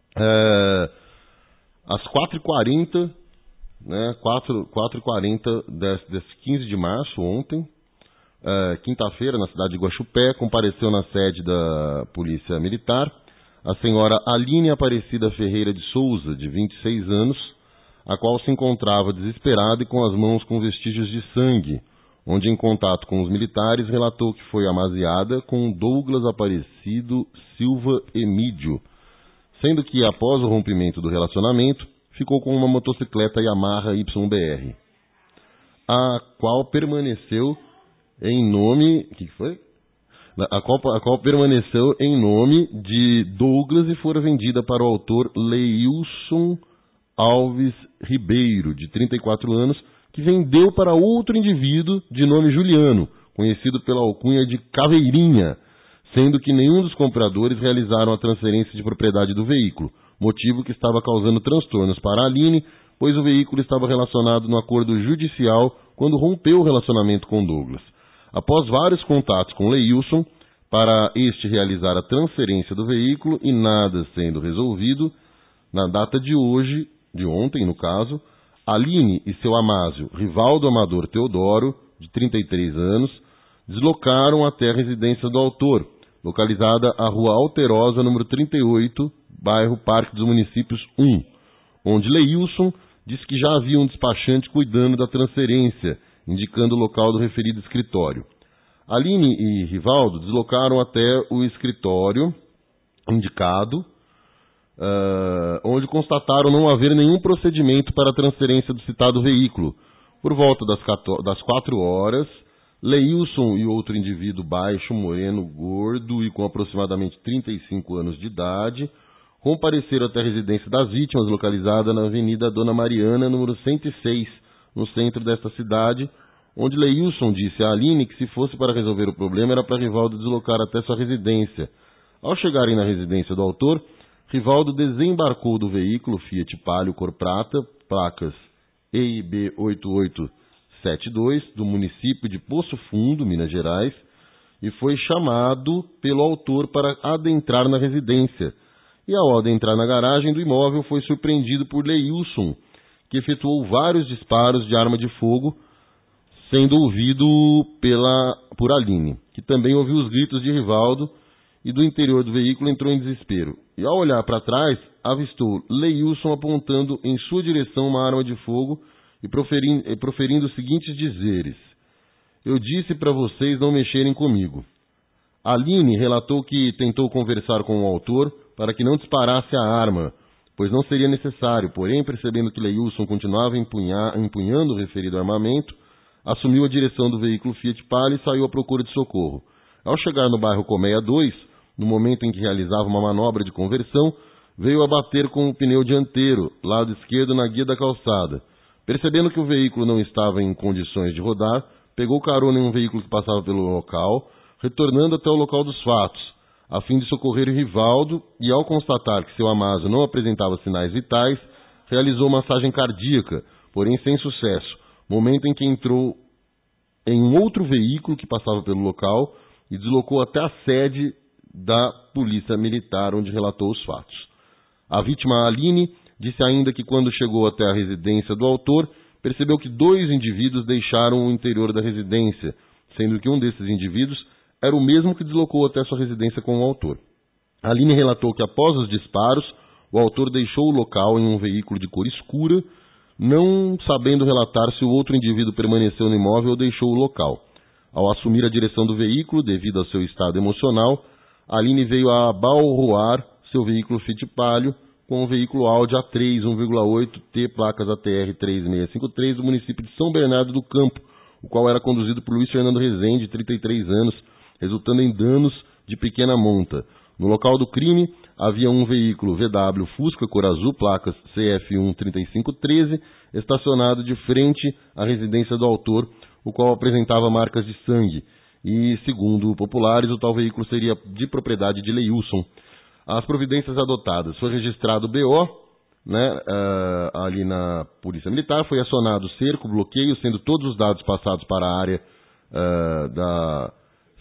Às 4h40, né? 4h40 desse 15 de março, ontem, quinta-feira, na cidade de Guaxupé, compareceu na sede da Polícia Militar a senhora Aline Aparecida Ferreira de Souza, de 26 anos, a qual se encontrava desesperada e com as mãos com vestígios de sangue, onde em contato com os militares relatou que foi amaziada com Douglas Aparecido Silva Emídio, sendo que após o rompimento do relacionamento, ficou com uma motocicleta Yamaha YBR, a qual permaneceu em nome... O que foi? A qual permaneceu em nome de Douglas e fora vendida para o autor Leilson Alves Ribeiro, de 34 anos, que vendeu para outro indivíduo de nome Juliano, conhecido pela alcunha de Caveirinha, sendo que nenhum dos compradores realizaram a transferência de propriedade do veículo, motivo que estava causando transtornos para a Aline, pois o veículo estava relacionado no acordo judicial quando rompeu o relacionamento com Douglas. Após vários contatos com Leilson, para este realizar a transferência do veículo e nada sendo resolvido, na data de hoje, de ontem no caso, Aline e seu amázio, Rivaldo Amador Teodoro, de 33 anos, deslocaram até a residência do autor, localizada à Rua Alterosa, número 38, bairro Parque dos Municípios 1, onde Leilson disse que já havia um despachante cuidando da transferência, indicando o local do referido escritório. Aline e Rivaldo deslocaram até o escritório indicado, onde constataram não haver nenhum procedimento para a transferência do citado veículo. Por volta das 4 horas, Leilson e outro indivíduo baixo, moreno, gordo e com aproximadamente 35 anos de idade, compareceram até a residência das vítimas, localizada na Avenida Dona Mariana, número 106, no centro desta cidade, onde Leilson disse a Aline que se fosse para resolver o problema era para Rivaldo deslocar até sua residência. Ao chegarem na residência do autor, Rivaldo desembarcou do veículo Fiat Palio cor prata, placas EIB 8872, do município de Poço Fundo, Minas Gerais, e foi chamado pelo autor para adentrar na residência. E ao adentrar na garagem do imóvel foi surpreendido por Leilson, que efetuou vários disparos de arma de fogo, sendo ouvido por Aline, que também ouviu os gritos de Rivaldo e do interior do veículo entrou em desespero. E ao olhar para trás, avistou Leilson apontando em sua direção uma arma de fogo e proferindo os seguintes dizeres: "Eu disse para vocês não mexerem comigo." Aline relatou que tentou conversar com o autor para que não disparasse a arma, pois não seria necessário, porém, percebendo que Leilson continuava empunhando o referido armamento, assumiu a direção do veículo Fiat Palio e saiu à procura de socorro. Ao chegar no bairro Colmeia 2, no momento em que realizava uma manobra de conversão, veio a bater com o pneu dianteiro, lado esquerdo, na guia da calçada. Percebendo que o veículo não estava em condições de rodar, pegou carona em um veículo que passava pelo local, retornando até o local dos fatos, a fim de socorrer o Rivaldo, e ao constatar que seu Amazo não apresentava sinais vitais, realizou massagem cardíaca, porém sem sucesso, momento em que entrou em um outro veículo que passava pelo local e deslocou até a sede da Polícia Militar, onde relatou os fatos. A vítima, Aline, disse ainda que quando chegou até a residência do autor, percebeu que 2 indivíduos deixaram o interior da residência, sendo que um desses indivíduos era o mesmo que deslocou até sua residência com o autor. Aline relatou que após os disparos, o autor deixou o local em um veículo de cor escura, não sabendo relatar se o outro indivíduo permaneceu no imóvel ou deixou o local. Ao assumir a direção do veículo, devido ao seu estado emocional, Aline veio a abalroar seu veículo Fiat Palio com um veículo Audi A3 1,8T, placas ATR 3653, do município de São Bernardo do Campo, o qual era conduzido por Luiz Fernando Rezende, 33 anos, resultando em danos de pequena monta. No local do crime, havia um veículo VW Fusca cor azul, placas CF1 3513, estacionado de frente à residência do autor, o qual apresentava marcas de sangue. E, segundo populares, o tal veículo seria de propriedade de Leilson. As providências adotadas: foi registrado o BO, ali na Polícia Militar, foi acionado cerco, bloqueio, sendo todos os dados passados para a área da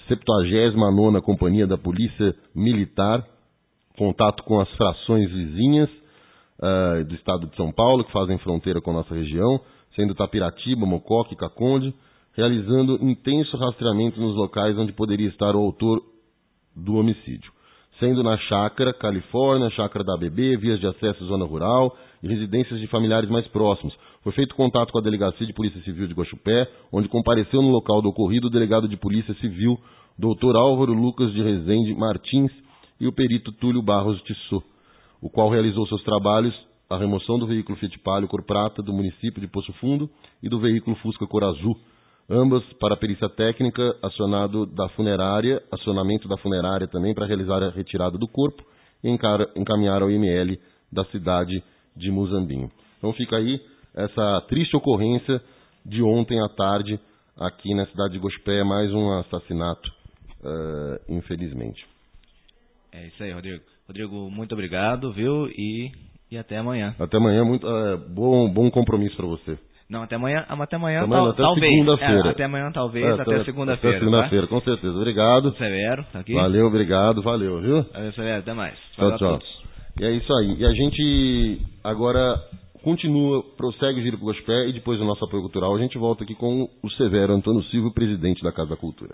79ª Companhia da Polícia Militar, contato com as frações vizinhas do estado de São Paulo, que fazem fronteira com a nossa região, sendo Tapiratiba, Mococa e Caconde, realizando intenso rastreamento nos locais onde poderia estar o autor do homicídio, sendo na Chácara Califórnia, Chácara da ABB, vias de acesso à zona rural e residências de familiares mais próximos. Foi feito contato com a Delegacia de Polícia Civil de Guaxupé, onde compareceu no local do ocorrido o delegado de Polícia Civil, Dr. Álvaro Lucas de Rezende Martins, e o perito Túlio Barros Tissot, o qual realizou seus trabalhos, a remoção do veículo Fiat Palio cor prata do município de Poço Fundo e do veículo Fusca cor azul, ambas para a perícia técnica, acionamento da funerária também para realizar a retirada do corpo e encaminhar ao IML da cidade de Muzambinho. Então fica aí essa triste ocorrência de ontem à tarde aqui na cidade de Guaxupé, mais um assassinato, infelizmente. É isso aí, Rodrigo. Rodrigo, muito obrigado, viu? E até amanhã. Até amanhã, bom compromisso para você. Não, até amanhã até talvez. segunda-feira. Até amanhã, talvez, até segunda-feira. Até segunda-feira, tá? Com certeza. Obrigado. Severo, tá aqui? Valeu, obrigado, valeu, viu? Valeu, Severo, até mais. Tchau. E é isso aí. E a gente agora prossegue o Giro pro Guaxupé e depois do nosso apoio cultural a gente volta aqui com o Severo Antônio Silva, presidente da Casa da Cultura.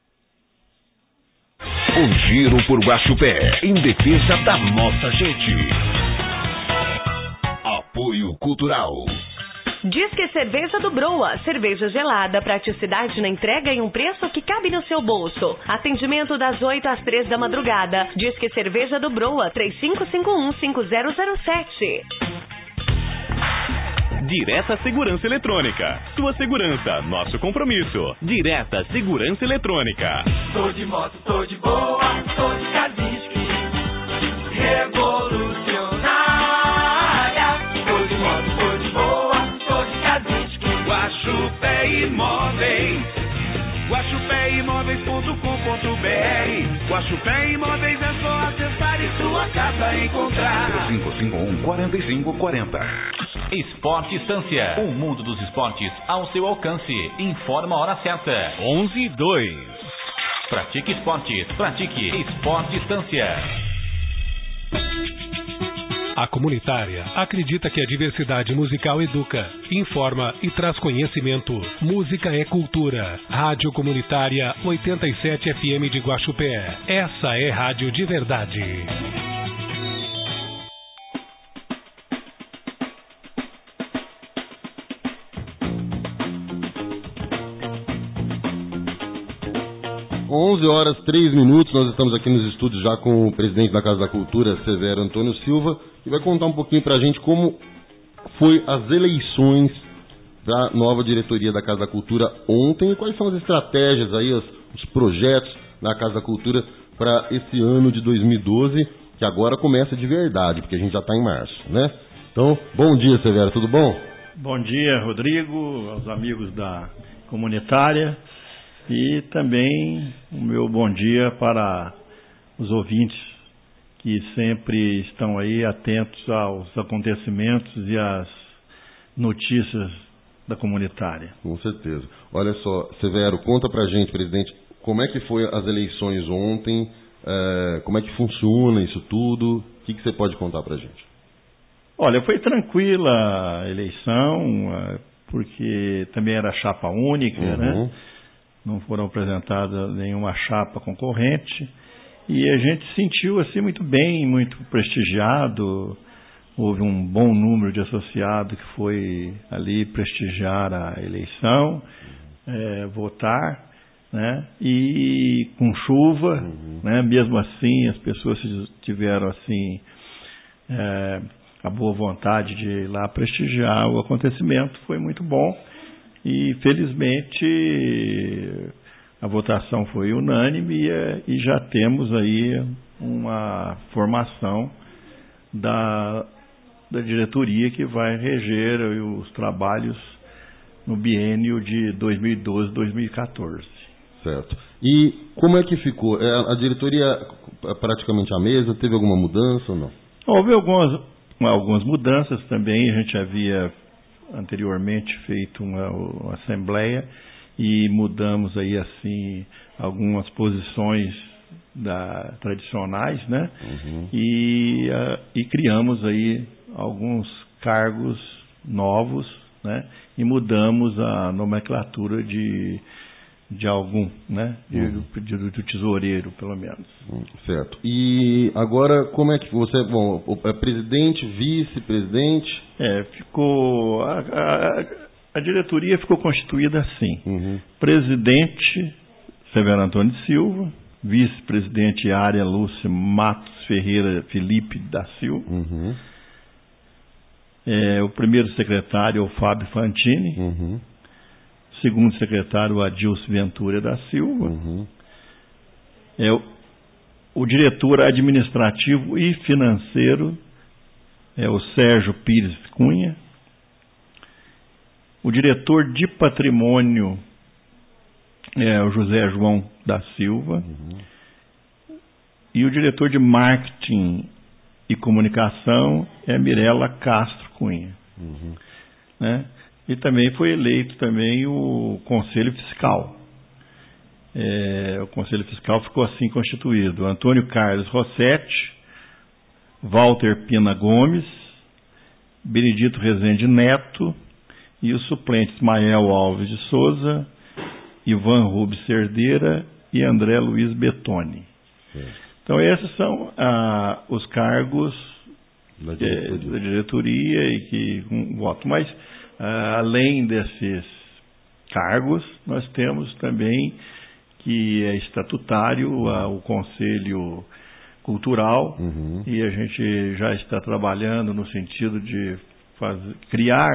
O Giro por Guaxupé, em defesa da nossa gente. Apoio cultural. Disque Cerveja do Broa, cerveja gelada, praticidade na entrega e um preço que cabe no seu bolso. Atendimento das 8 às 3 da madrugada. Disque Cerveja do Broa, 3551-5007. Direta Segurança Eletrônica. Sua segurança, nosso compromisso. Direta Segurança Eletrônica. Tô de moto, tô de boa, tô de Kazinski. Revolucionária. Tô de moto, tô de boa, tô de Kazinski. Guaxupé Imóveis. GuaxupéImóveis.com.br. Guaxupé Imóveis é só acessar e sua casa encontrar. 551-4540. Esporte Estância, o mundo dos esportes ao seu alcance. Informa a hora certa. 11:02. Pratique esportes, pratique Esporte Estância. A Comunitária acredita que a diversidade musical educa, informa e traz conhecimento. Música é cultura. Rádio Comunitária 87 FM de Guaxupé. Essa é rádio de verdade. 11h03, nós estamos aqui nos estúdios já com o presidente da Casa da Cultura, Severo Antônio Silva, que vai contar um pouquinho pra gente como foi as eleições da nova diretoria da Casa da Cultura ontem e quais são as estratégias aí, os projetos da Casa da Cultura para esse ano de 2012, que agora começa de verdade, porque a gente já está em março, né? Então, bom dia, Severo, tudo bom? Bom dia, Rodrigo, aos amigos da comunitária e também o meu bom dia para os ouvintes que sempre estão aí atentos aos acontecimentos e às notícias da comunitária. Com certeza. Olha só, Severo, conta pra gente, presidente, como é que foi as eleições ontem, como é que funciona isso tudo, o que você pode contar pra gente? Olha, foi tranquila a eleição, porque também era chapa única, né? Não foram apresentadas nenhuma chapa concorrente, e a gente se sentiu assim muito bem, muito prestigiado. Houve um bom número de associados que foi ali prestigiar a eleição, votar, né? E com chuva, né? Mesmo assim as pessoas tiveram assim a boa vontade de ir lá prestigiar o acontecimento, foi muito bom e felizmente a votação foi unânime e já temos aí uma formação da diretoria que vai reger os trabalhos no biênio de 2012-2014. Certo. E como é que ficou? A diretoria praticamente a mesma? Teve alguma mudança ou não? Houve algumas mudanças também. A gente havia anteriormente feito uma assembleia e mudamos aí assim algumas posições tradicionais, né? E criamos aí alguns cargos novos, né? E mudamos a nomenclatura de algum, né? Do tesoureiro, pelo menos. Certo. E agora, como é que você, presidente, vice-presidente? Ficou a diretoria ficou constituída assim: presidente Severo Antônio Silva, vice-presidente Área Lúcia Matos Ferreira Felipe da Silva, o primeiro secretário é o Fábio Fantini, segundo secretário, o Adilson Ventura da Silva. O diretor administrativo e financeiro é o Sérgio Pires Cunha. O diretor de patrimônio é o José João da Silva. E o diretor de marketing e comunicação é a Mirela Castro Cunha. Né? E também foi eleito também o Conselho Fiscal. O Conselho Fiscal ficou assim constituído: Antônio Carlos Rossetti, Walter Pina Gomes, Benedito Rezende Neto e os suplentes Mael Alves de Souza, Ivan Rubens Cerdeira e André Luiz Betoni. Então esses são os cargos da diretoria e que voto. Mas além desses cargos, nós temos também, que é estatutário, o Conselho Cultural, e a gente já está trabalhando no sentido de criar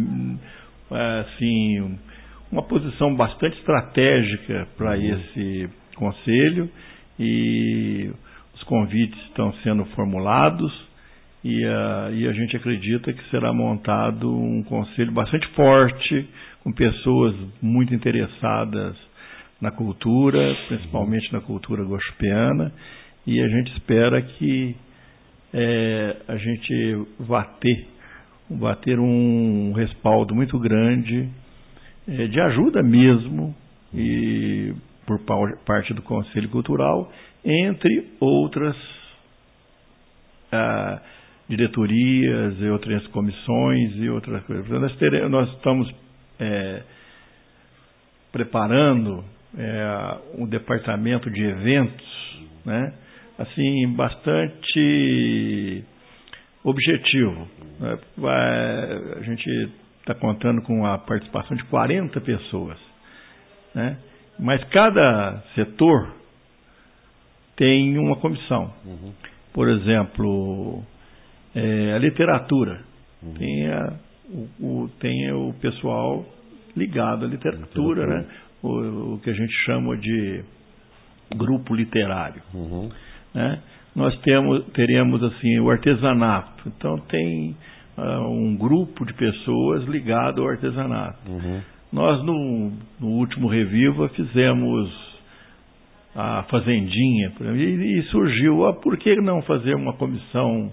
assim uma posição bastante estratégica para esse conselho, e os convites estão sendo formulados e a gente acredita que será montado um conselho bastante forte, com pessoas muito interessadas na cultura, principalmente na cultura gospeliana, e a gente espera que a gente vá ter um respaldo muito grande de ajuda mesmo, e por parte do Conselho Cultural, entre outras diretorias e outras comissões e outras coisas. Nós estamos preparando um departamento de eventos, né? Assim, bastante objetivo, né? A gente está contando com a participação de 40 pessoas, né? Mas cada setor tem uma comissão. Por exemplo, a literatura. Tem o pessoal ligado à literatura, né? O que a gente chama de grupo literário. Né? Nós teremos assim, o artesanato. Então tem um grupo de pessoas ligado ao artesanato. Nós no último Reviva fizemos a Fazendinha, e surgiu, por que não fazer uma comissão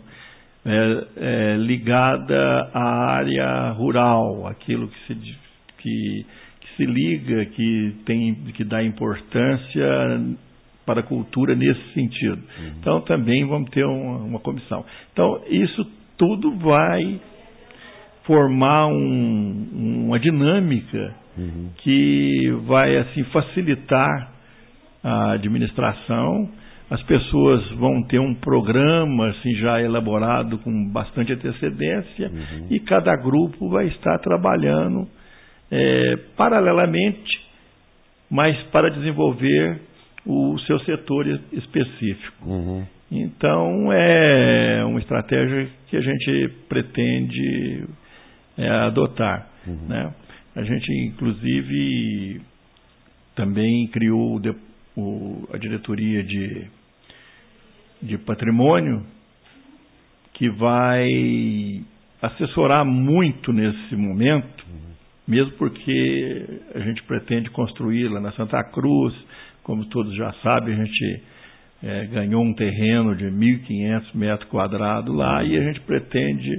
ligada à área rural, aquilo que se liga, que dá importância para a cultura nesse sentido. Então também vamos ter uma comissão. Então isso tudo vai formar uma dinâmica que vai assim facilitar a administração. As pessoas vão ter um programa assim, já elaborado com bastante antecedência, e cada grupo vai estar trabalhando paralelamente, mas para desenvolver o seu setor específico. Então é uma estratégia que a gente pretende adotar. Né? A gente inclusive também criou a diretoria de patrimônio, que vai assessorar muito nesse momento, mesmo porque a gente pretende construir lá na Santa Cruz. Como todos já sabem, a gente ganhou um terreno de 1.500 metros quadrados lá, e a gente pretende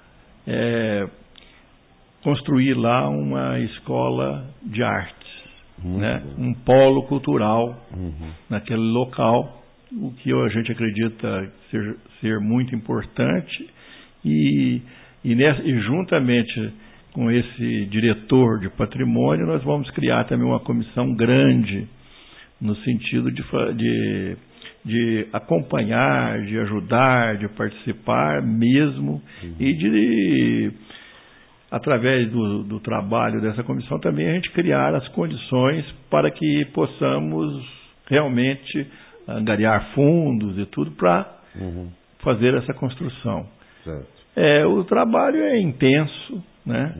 construir lá uma escola de artes, né? Um polo cultural naquele local, o que a gente acredita ser muito importante, e juntamente com esse diretor de patrimônio nós vamos criar também uma comissão grande no sentido de acompanhar, de ajudar, de participar mesmo, e de, através do trabalho dessa comissão, também a gente criar as condições para que possamos realmente angariar fundos e tudo para fazer essa construção. O trabalho é intenso, né?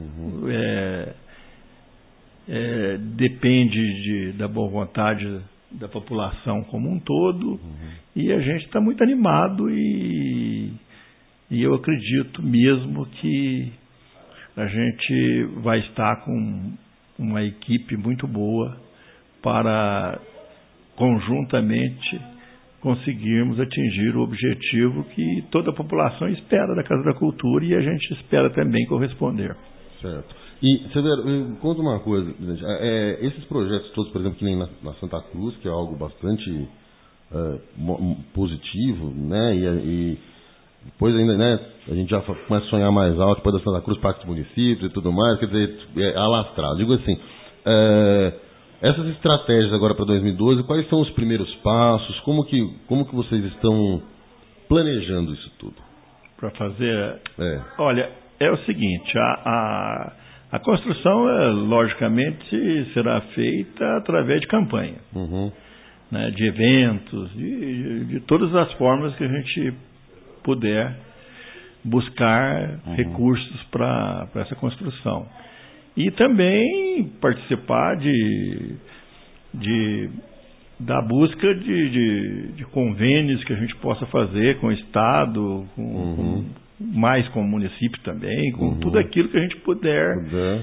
Depende da boa vontade da população como um todo, e a gente está muito animado, e eu acredito mesmo que a gente vai estar com uma equipe muito boa para conjuntamente conseguirmos atingir o objetivo que toda a população espera da Casa da Cultura, e a gente espera também corresponder. Certo. E, Severo, conta uma coisa, presidente. Esses projetos todos, por exemplo, que nem na Santa Cruz, que é algo bastante positivo, né? E depois ainda, né, a gente já começa a sonhar mais alto, depois da Santa Cruz, Parque dos Municípios e tudo mais, quer dizer, alastrado. Digo assim, essas estratégias agora para 2012, quais são os primeiros passos? Como que vocês estão planejando isso tudo? Para fazer... Olha, é o seguinte, a construção, logicamente, será feita através de campanha, né, de eventos, de todas as formas que a gente puder buscar recursos para essa construção. E também participar da busca de convênios que a gente possa fazer com o Estado, mais com o município também, com tudo aquilo que a gente puder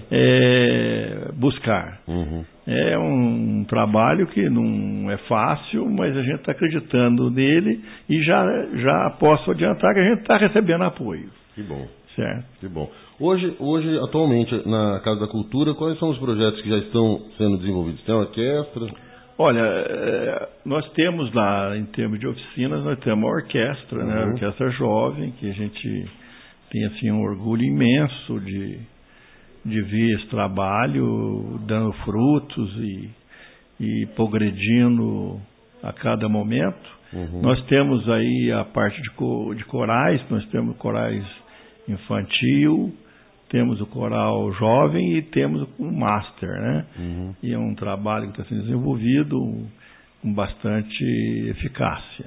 buscar. É um trabalho que não é fácil, mas a gente está acreditando nele, e já posso adiantar que a gente está recebendo apoio. Que bom. Certo. Que bom. Hoje, atualmente, na Casa da Cultura, quais são os projetos que já estão sendo desenvolvidos? Tem uma orquestra? Olha, nós temos lá, em termos de oficinas, nós temos uma orquestra, né, a orquestra jovem, que a gente tem assim, um orgulho imenso de ver esse trabalho dando frutos e progredindo a cada momento. Nós temos aí a parte de corais, nós temos corais infantil, temos o coral jovem e temos o master, né? E é um trabalho que está sendo desenvolvido com bastante eficácia.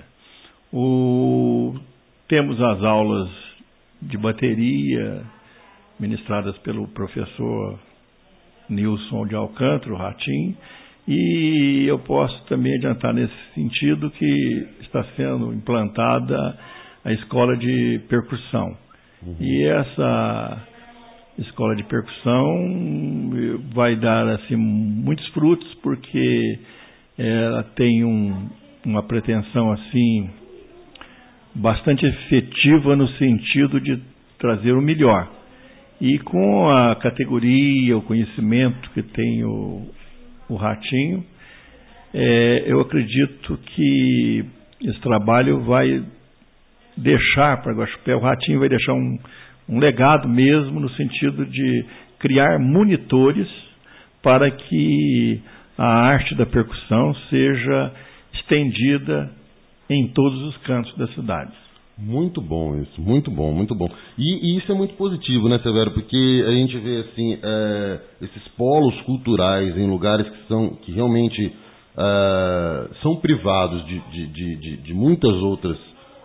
Temos as aulas de bateria ministradas pelo professor Nilson de Alcântara, o Ratim, e eu posso também adiantar nesse sentido que está sendo implantada a escola de percussão. E essa escola de percussão vai dar assim muitos frutos, porque ela tem uma pretensão assim bastante efetiva no sentido de trazer o melhor. E com a categoria, o conhecimento que tem o Ratinho, eu acredito que esse trabalho vai deixar para Guaxupé, o Ratinho vai deixar um legado mesmo, no sentido de criar monitores para que a arte da percussão seja estendida em todos os cantos das cidades. Muito bom isso, muito bom, muito bom. E isso é muito positivo, né, Severo? Porque a gente vê assim, esses polos culturais em lugares que realmente são privados de muitas outras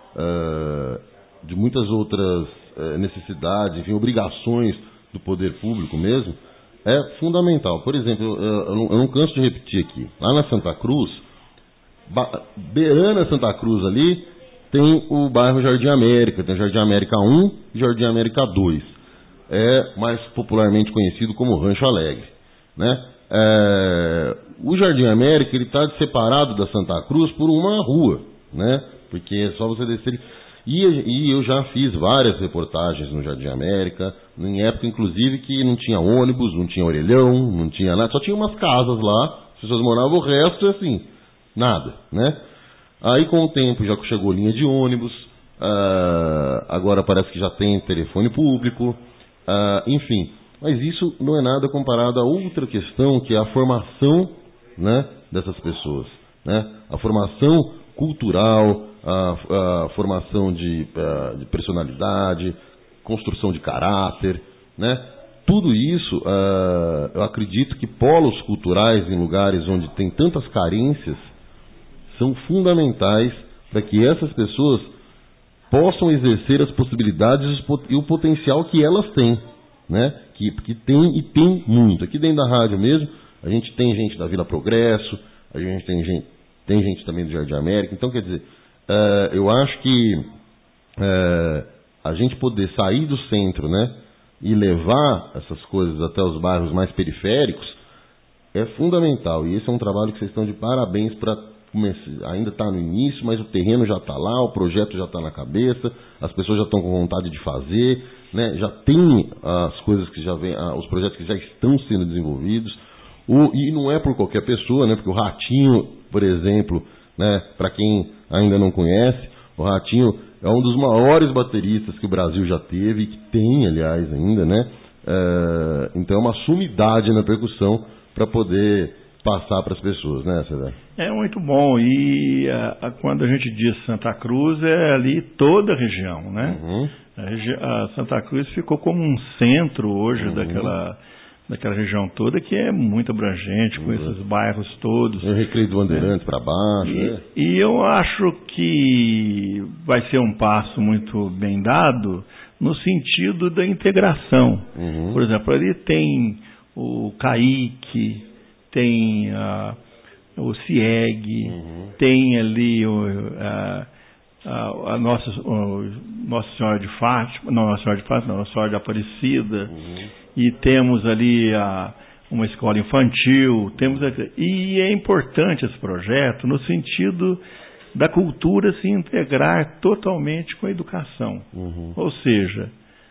necessidades, enfim, obrigações do poder público mesmo, é fundamental. Por exemplo, eu não canso de repetir aqui, lá na Santa Cruz, beirando a Santa Cruz ali, tem o bairro Jardim América, tem o Jardim América 1 e Jardim América 2. É mais popularmente conhecido como Rancho Alegre, né? O Jardim América, ele está separado da Santa Cruz por uma rua, né? Porque é só você descer. E eu já fiz várias reportagens no Jardim América, em época inclusive que não tinha ônibus, não tinha orelhão, não tinha nada, só tinha umas casas lá, as pessoas moravam, o resto assim, nada, né? Aí com o tempo já chegou linha de ônibus, agora parece que já tem telefone público, enfim. Mas isso não é nada comparado a outra questão, que é a formação, né, dessas pessoas, né? A formação cultural, a formação de personalidade, construção de caráter, né? Tudo isso, eu acredito que polos culturais em lugares onde tem tantas carências são fundamentais para que essas pessoas possam exercer as possibilidades e o potencial que elas têm, né? Que tem e tem muito. Aqui dentro da rádio mesmo, a gente tem gente da Vila Progresso, a gente tem gente também do Jardim América. Então, quer dizer, eu acho que a gente poder sair do centro, né, e levar essas coisas até os bairros mais periféricos é fundamental. E esse é um trabalho que vocês estão de parabéns para começar. Ainda está no início, mas o terreno já está lá, o projeto já está na cabeça, as pessoas já estão com vontade de fazer, né, já tem as coisas que já vem, os projetos que já estão sendo desenvolvidos. E não é por qualquer pessoa, né, porque o Ratinho, por exemplo, né, para quem ainda não conhece, o Ratinho é um dos maiores bateristas que o Brasil já teve, e que tem, aliás, ainda, né? Então é uma sumidade na percussão para poder passar para as pessoas, né, César? É muito bom. E quando a gente diz Santa Cruz, é ali toda a região, né? A Santa Cruz ficou como um centro hoje daquela região toda, que é muito abrangente, com esses bairros todos. O Recreio do Bandeirantes para baixo. E eu acho que vai ser um passo muito bem dado no sentido da integração. Por exemplo, ali tem o CAIC, tem o CIEG, tem ali a Nossa Senhora de Fátima, não, Nossa Senhora de Fátima, não, Nossa Senhora de Aparecida, e temos ali uma escola infantil, e é importante esse projeto no sentido da cultura se integrar totalmente com a educação. Ou seja,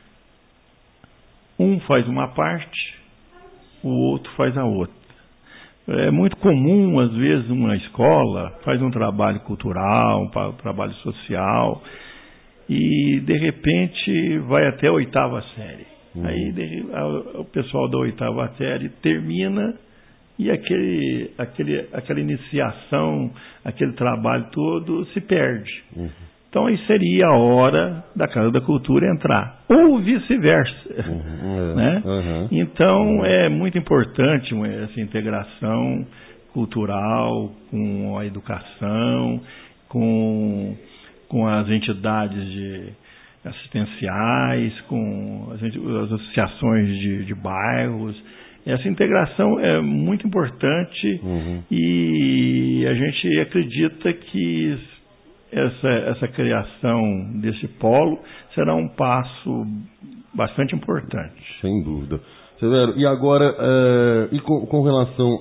um faz uma parte, o outro faz a outra. É muito comum, às vezes, uma escola faz um trabalho cultural, um trabalho social, e, de repente, vai até a 8ª série. Aí o pessoal da 8ª série termina e aquela iniciação, aquele trabalho todo se perde. Então aí seria a hora da Casa da Cultura entrar, ou vice-versa, né? Então é muito importante essa integração cultural com a educação, com as entidades assistenciais, com as associações de bairros. Essa integração é muito importante e a gente acredita que essa criação desse polo será um passo bastante importante. Sem dúvida. Severo, e agora, com relação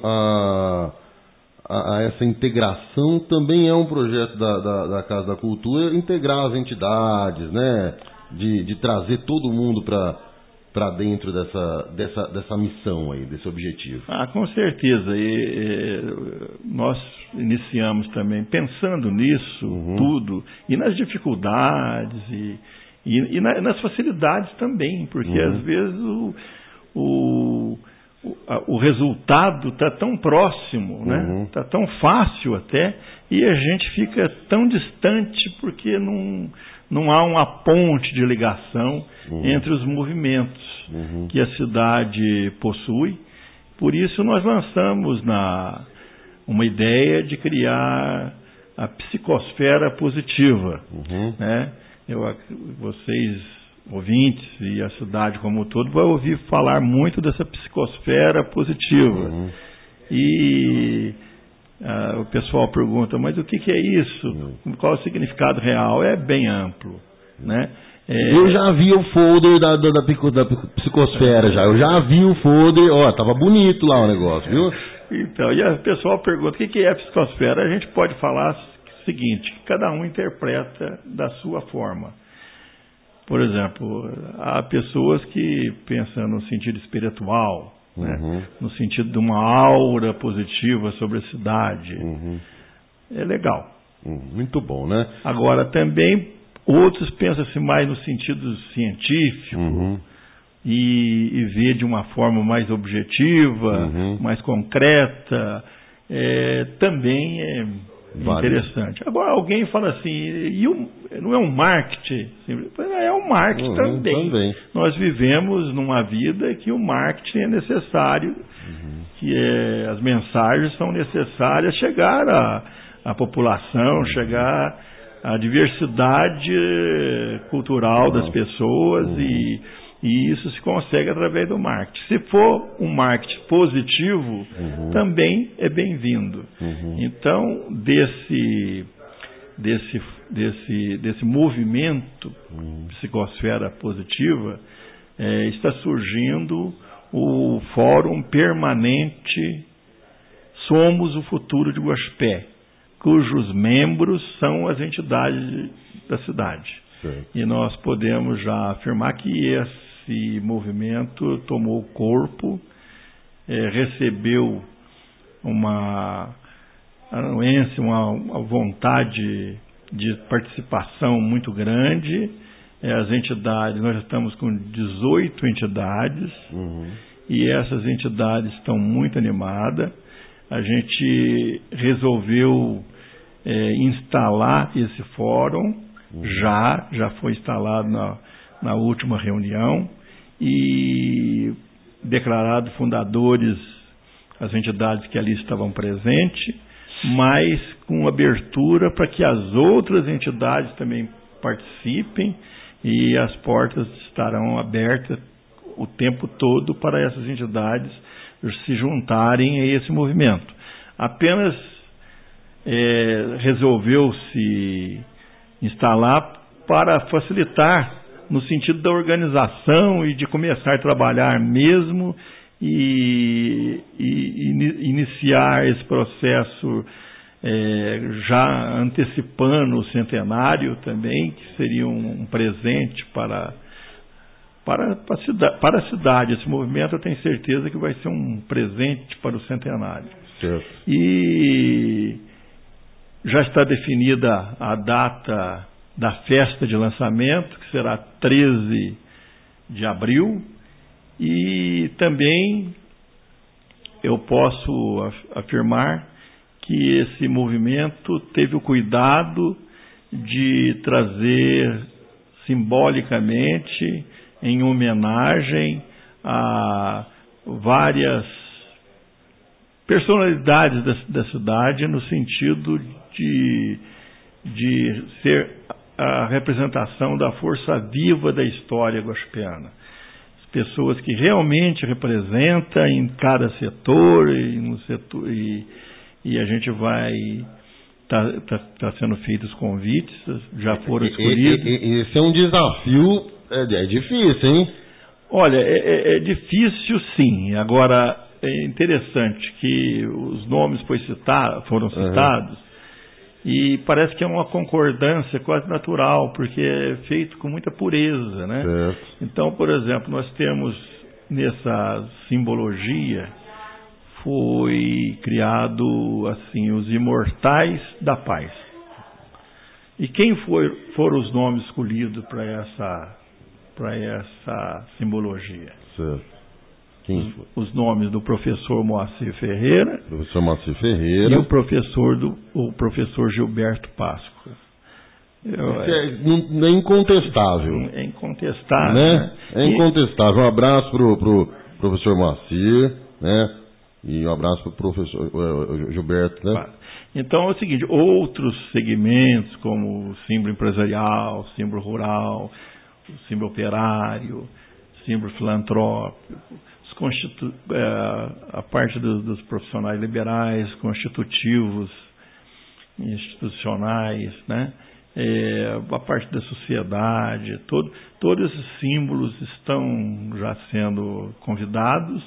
a essa integração, também é um projeto da Casa da Cultura integrar as entidades, né? De trazer todo mundo para dentro dessa missão aí, desse objetivo. Com certeza. Nós iniciamos também pensando nisso tudo, e nas dificuldades e nas facilidades também, porque às vezes o resultado está tão próximo, né? Está tão fácil até, e a gente fica tão distante porque não há uma ponte de ligação entre os movimentos que a cidade possui. Por isso nós lançamos uma ideia de criar a psicosfera positiva, né? Vocês, ouvintes, e a cidade como um todo, vai ouvir falar muito dessa psicosfera positiva. E o pessoal pergunta, mas o que é isso? Qual é o significado real? É bem amplo, né? Eu já vi o folder da psicosfera, eu já vi o folder, tava bonito lá o negócio, viu? Então, e o pessoal pergunta, o que é a psicosfera? A gente pode falar o seguinte, cada um interpreta da sua forma. Por exemplo, há pessoas que pensam no sentido espiritual, né? No sentido de uma aura positiva sobre a cidade. É legal. Muito bom, né? Agora, também, outros pensam-se mais no sentido científico e vê de uma forma mais objetiva, mais concreta. Também é interessante. Agora, alguém fala assim, não é um marketing? É um marketing também. Nós vivemos numa vida que o marketing é necessário, que as mensagens são necessárias chegar à população, chegar à diversidade cultural das pessoas e isso se consegue através do marketing. Se for um marketing positivo, também é bem-vindo. Então, desse movimento psicosfera positiva, está surgindo o Fórum Permanente Somos o Futuro de Guaxupé, cujos membros são as entidades da cidade. E nós podemos já afirmar que esse movimento tomou corpo, recebeu uma anuência, uma vontade de participação muito grande. As entidades, nós estamos com 18 entidades e essas entidades estão muito animadas. A gente resolveu instalar esse fórum, já foi instalado na última reunião e declarado fundadores as entidades que ali estavam presentes, mas com abertura para que as outras entidades também participem, e as portas estarão abertas o tempo todo para essas entidades se juntarem a esse movimento. Apenas resolveu-se instalar para facilitar no sentido da organização e de começar a trabalhar mesmo e iniciar esse processo já antecipando o centenário também, que seria um presente para a cidade. Esse movimento, eu tenho certeza que vai ser um presente para o centenário. Certo. E já está definida a data da festa de lançamento, que será 13 de abril, e também eu posso afirmar que esse movimento teve o cuidado de trazer simbolicamente, em homenagem a várias personalidades da cidade, no sentido de ser a representação da força viva da história guaxupeana. As pessoas que realmente representam em cada setor, e a gente vai... Está sendo feitos convites, já foram escolhidos. Esse é um desafio, é difícil, hein? Olha, é difícil sim. Agora, é interessante que os nomes foram citados, e parece que é uma concordância quase natural, porque é feito com muita pureza, né? Certo. Então, por exemplo, nós temos nessa simbologia, foi criado assim, os imortais da paz. E quem foram os nomes escolhidos para essa simbologia? Certo. Quem foi? Os nomes do professor Moacir Ferreira. Professor Moacir Ferreira. E o professor Gilberto Páscoa. É incontestável. É incontestável. Né? É incontestável. Um abraço pro professor Moacir, né? E um abraço para o professor Gilberto, né? Então é o seguinte, outros segmentos como o símbolo empresarial, o símbolo rural, o símbolo operário, o símbolo filantrópico, a parte dos profissionais liberais, constitutivos, institucionais, né? A parte da sociedade, todos esses símbolos estão já sendo convidados,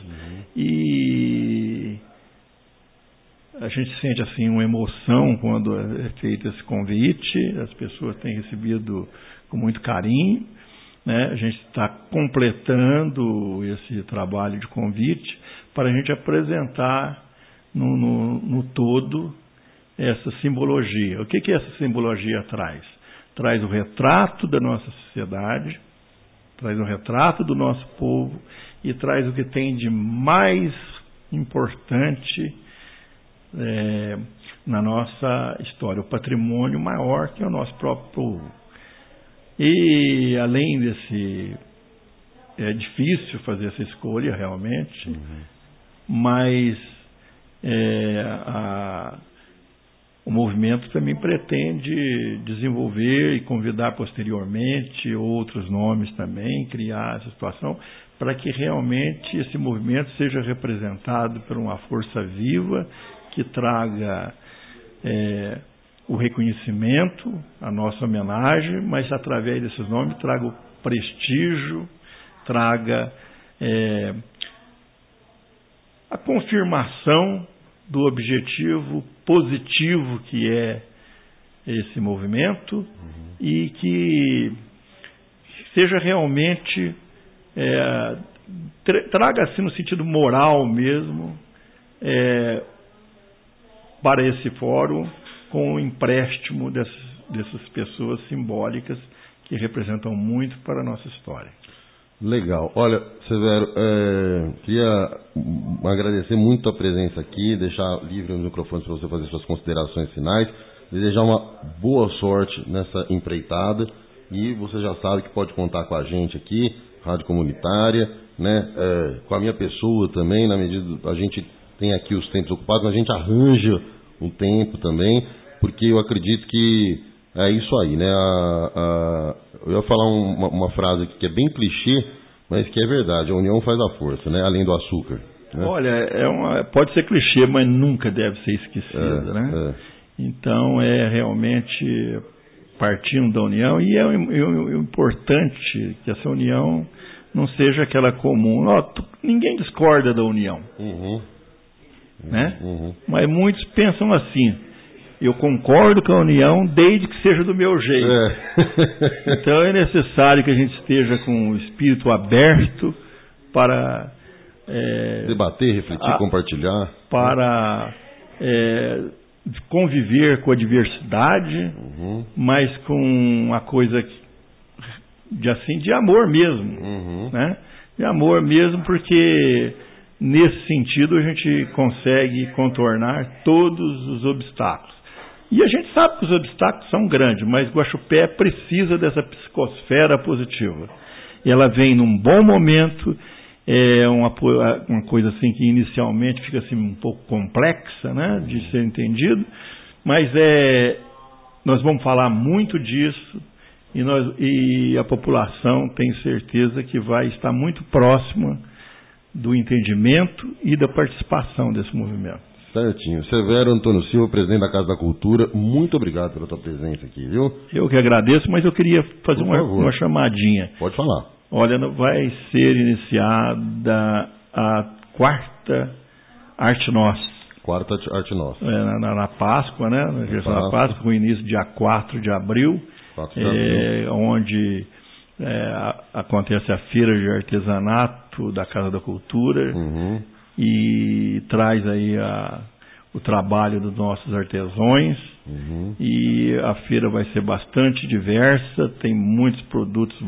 e a gente sente assim uma emoção quando é feito esse convite. As pessoas têm recebido com muito carinho, né? A gente está completando esse trabalho de convite para a gente apresentar no todo essa simbologia. O que essa simbologia traz? Traz o retrato da nossa sociedade, traz o retrato do nosso povo e traz o que tem de mais importante na nossa história, o patrimônio maior que é o nosso próprio povo. E além desse... É difícil fazer essa escolha realmente, mas o movimento também pretende desenvolver e convidar posteriormente outros nomes também, criar essa situação, para que realmente esse movimento seja representado por uma força viva que traga o reconhecimento, a nossa homenagem, mas através desses nomes traga o prestígio, traga a confirmação do objetivo positivo que é esse movimento, e que seja realmente traga assim no sentido moral mesmo para esse fórum, com o empréstimo dessas pessoas simbólicas que representam muito para a nossa história. Legal. Olha, Severo, queria agradecer muito a presença aqui, deixar livre os microfones para você fazer suas considerações finais, desejar uma boa sorte nessa empreitada, e você já sabe que pode contar com a gente aqui, Rádio Comunitária, né? Com a minha pessoa também, na medida a gente tem aqui os tempos ocupados, mas a gente arranja um tempo também, porque eu acredito que é isso aí, né? Eu ia falar uma frase aqui que é bem clichê, mas que é verdade. A união faz a força, né? Além do açúcar. Né? Olha, pode ser clichê, mas nunca deve ser esquecida, né? Então, realmente partindo da união, e é importante que essa união não seja aquela comum. Ninguém discorda da união, né? Mas muitos pensam assim: eu concordo com a união desde que seja do meu jeito. Então é necessário que a gente esteja com o espírito aberto para debater, refletir, compartilhar, para conviver com a diversidade, mas com uma coisa de amor mesmo, né? De amor mesmo, porque nesse sentido a gente consegue contornar todos os obstáculos. E a gente sabe que os obstáculos são grandes, mas Guaxupé precisa dessa psicosfera positiva. E ela vem num bom momento, é uma coisa assim que inicialmente fica assim um pouco complexa, né, de ser entendido, mas nós vamos falar muito disso e a população tem certeza que vai estar muito próxima do entendimento e da participação desse movimento. Certinho. Severo Antônio Silva, presidente da Casa da Cultura, muito obrigado pela tua presença aqui, viu? Eu que agradeço, mas eu queria fazer uma chamadinha. Pode falar. Olha, vai ser iniciada a quarta Arte Nossa. Quarta Arte Nossa. Na Páscoa, né? Na gestão da Páscoa, com o início dia 4 de abril, onde acontece a Feira de Artesanato da Casa da Cultura. E traz aí o trabalho dos nossos artesãos. E a feira vai ser bastante diversa, tem muitos produtos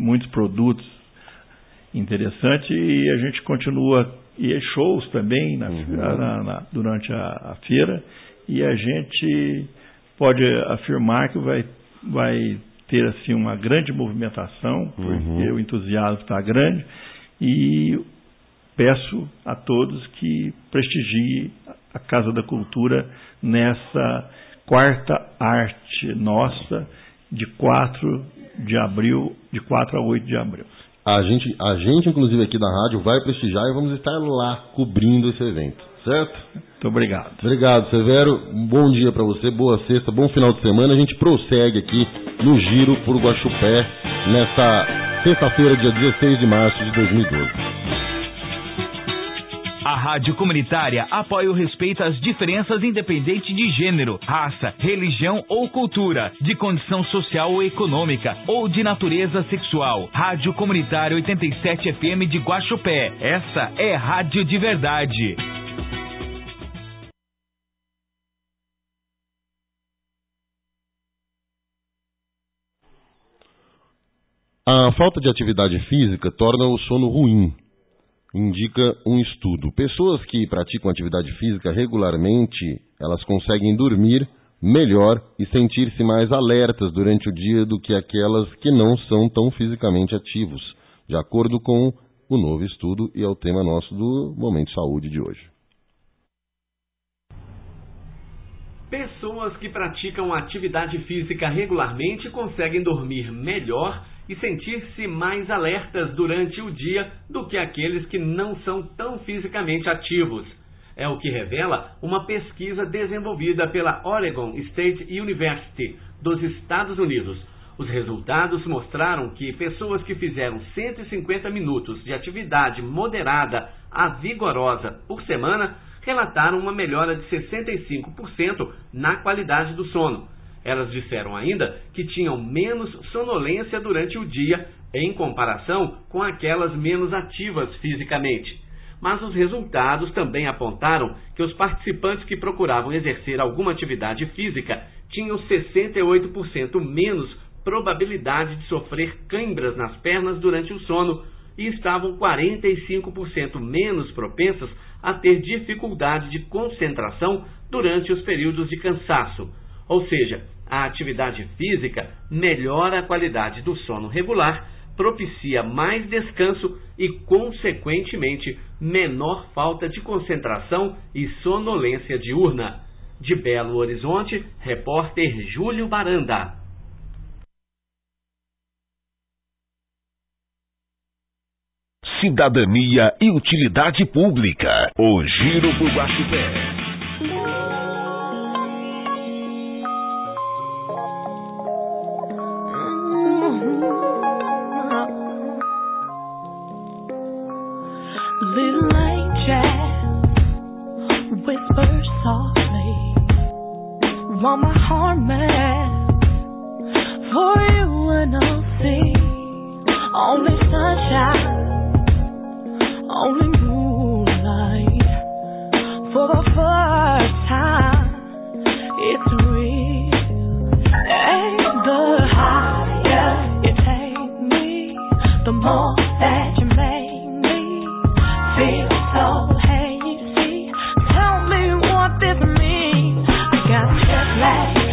interessantes, e a gente continua, e shows também durante a feira, e a gente pode afirmar que vai ter assim uma grande movimentação, porque o entusiasmo está grande, e peço a todos que prestigiem a Casa da Cultura nessa quarta Arte Nossa, de 4 de abril, de 4 a 8 de abril. A gente, inclusive, aqui da rádio, vai prestigiar e vamos estar lá cobrindo esse evento, certo? Muito obrigado. Obrigado, Severo. Um bom dia para você, boa sexta, bom final de semana. A gente prossegue aqui no Giro por Guaxupé, nessa sexta-feira, dia 16 de março de 2012. A Rádio Comunitária apoia o respeito às diferenças independente de gênero, raça, religião ou cultura, de condição social ou econômica, ou de natureza sexual. Rádio Comunitária 87 FM de Guaxupé. Essa é rádio de verdade. A falta de atividade física torna o sono ruim. Indica um estudo. Pessoas que praticam atividade física regularmente, elas conseguem dormir melhor e sentir-se mais alertas durante o dia do que aquelas que não são tão fisicamente ativos, de acordo com o novo estudo, e é o tema nosso do Momento Saúde de hoje. Pessoas que praticam atividade física regularmente conseguem dormir melhor e sentir-se mais alertas durante o dia do que aqueles que não são tão fisicamente ativos. É o que revela uma pesquisa desenvolvida pela Oregon State University, dos Estados Unidos. Os resultados mostraram que pessoas que fizeram 150 minutos de atividade moderada a vigorosa por semana relataram uma melhora de 65% na qualidade do sono. Elas disseram ainda que tinham menos sonolência durante o dia em comparação com aquelas menos ativas fisicamente. Mas os resultados também apontaram que os participantes que procuravam exercer alguma atividade física tinham 68% menos probabilidade de sofrer cãibras nas pernas durante o sono e estavam 45% menos propensas a ter dificuldade de concentração durante os períodos de cansaço. Ou seja, a atividade física melhora a qualidade do sono regular, propicia mais descanso e, consequentemente, menor falta de concentração e sonolência diurna. De Belo Horizonte, repórter Júlio Baranda. Cidadania e utilidade pública. O Giro por Guaxupé. Little angel whispers softly while my heart melts for you, and I'll see only sunshine, only moonlight. For the first time, it's real. And the higher you take me, the more that you make me feel so hazy. Tell me what this means. I got jet lag.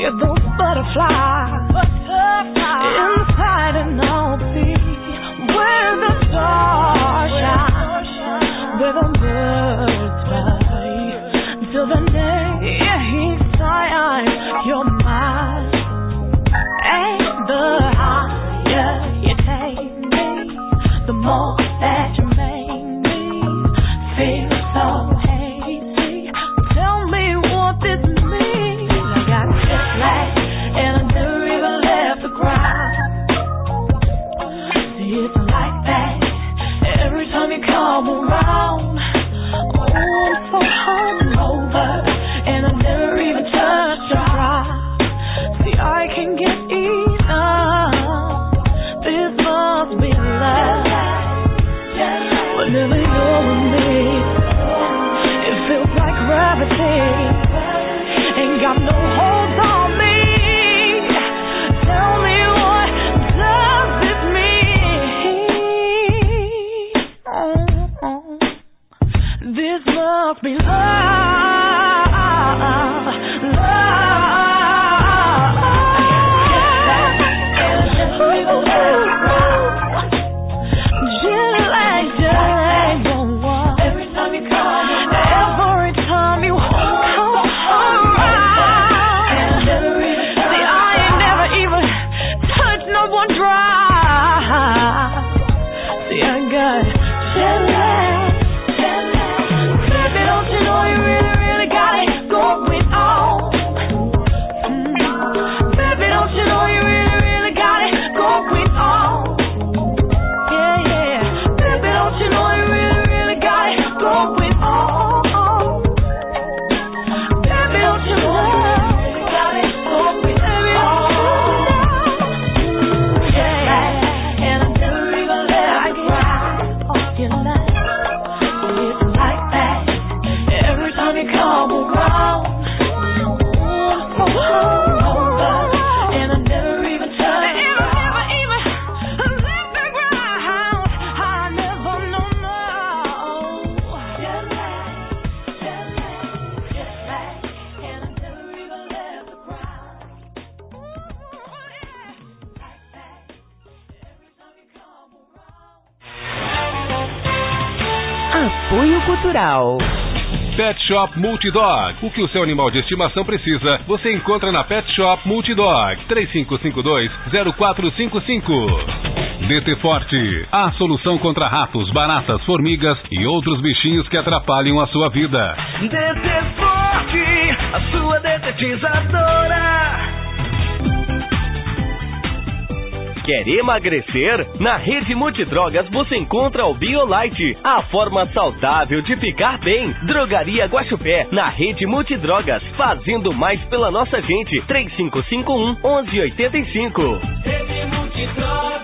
Yeah, those butterflies inside an open where the stars shine, where the birds fly till the next time you're mine. And the higher you take me, the more that you make me feel so hazy. Tell me what this means. I got jet lag and I never even left the ground. See, it's like that every time you come around. Oh, I'm so hungover and I never even touched the ground. See, I can get enough. This must be love. Whenever you're with me, it feels like gravity. Ain't got no hold on me. Tell me, what does this mean? This must be love. Love. Apoio Cultural. Pet Shop Multidog. O que o seu animal de estimação precisa, você encontra na Pet Shop Multidog. 3552-0455. DT Forte. A solução contra ratos, baratas, formigas e outros bichinhos que atrapalham a sua vida. DT Forte, a sua detetizadora. Quer emagrecer? Na Rede Multidrogas você encontra o BioLite, a forma saudável de ficar bem. Drogaria Guaxupé, na Rede Multidrogas, fazendo mais pela nossa gente. 3551-1185. Rede Multidrogas.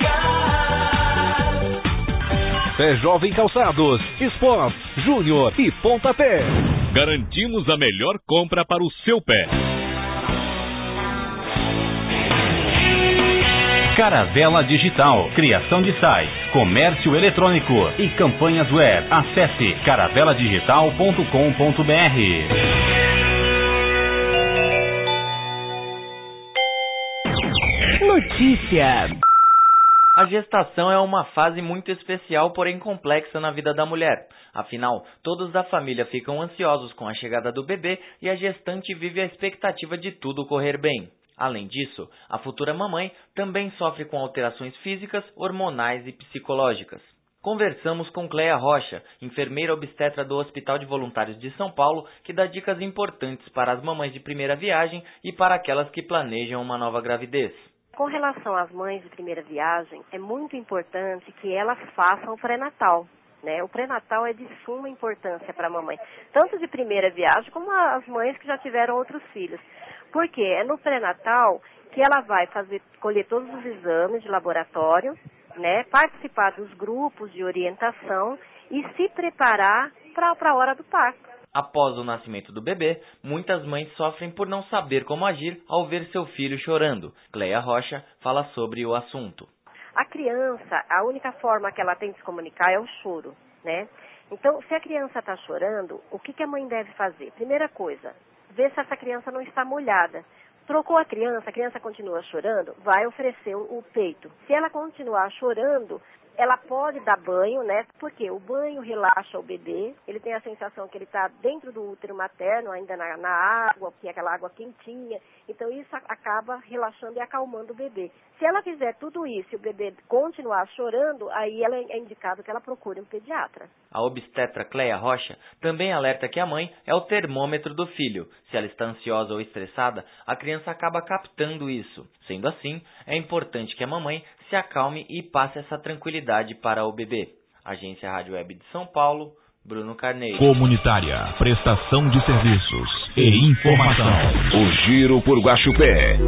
Pé Jovem Calçados, Esportes, Júnior e Pontapé. Garantimos a melhor compra para o seu pé. Caravela Digital, criação de sites, comércio eletrônico e campanhas web. Acesse caraveladigital.com.br. Notícia. A gestação é uma fase muito especial, porém complexa na vida da mulher. Afinal, todos da família ficam ansiosos com a chegada do bebê e a gestante vive a expectativa de tudo correr bem. Além disso, a futura mamãe também sofre com alterações físicas, hormonais e psicológicas. Conversamos com Cleia Rocha, enfermeira obstetra do Hospital de Voluntários de São Paulo, que dá dicas importantes para as mamães de primeira viagem e para aquelas que planejam uma nova gravidez. Com relação às mães de primeira viagem, é muito importante que elas façam o pré-natal. Né? O pré-natal é de suma importância para a mamãe, tanto de primeira viagem como as mães que já tiveram outros filhos. Porque é no pré-natal que ela vai colher todos os exames de laboratório, né? Participar dos grupos de orientação e se preparar para a hora do parto. Após o nascimento do bebê, muitas mães sofrem por não saber como agir ao ver seu filho chorando. Cleia Rocha fala sobre o assunto. A criança, a única forma que ela tem de se comunicar é o choro, né? Então, se a criança está chorando, o que a mãe deve fazer? Primeira coisa, ver se essa criança não está molhada. Trocou a criança continua chorando, vai oferecer o peito. Se ela continuar chorando, ela pode dar banho, né? Porque o banho relaxa o bebê, ele tem a sensação que ele está dentro do útero materno, ainda na água, que é aquela água quentinha. Então isso acaba relaxando e acalmando o bebê. Se ela fizer tudo isso e o bebê continuar chorando, aí é indicado que ela procure um pediatra. A obstetra Cleia Rocha também alerta que a mãe é o termômetro do filho. Se ela está ansiosa ou estressada, a criança acaba captando isso. Sendo assim, é importante que a mamãe se acalme e passe essa tranquilidade para o bebê. Agência Rádio Web de São Paulo, Bruno Carneiro. Comunitária, prestação de serviços e informação. O Giro por Guaxupé.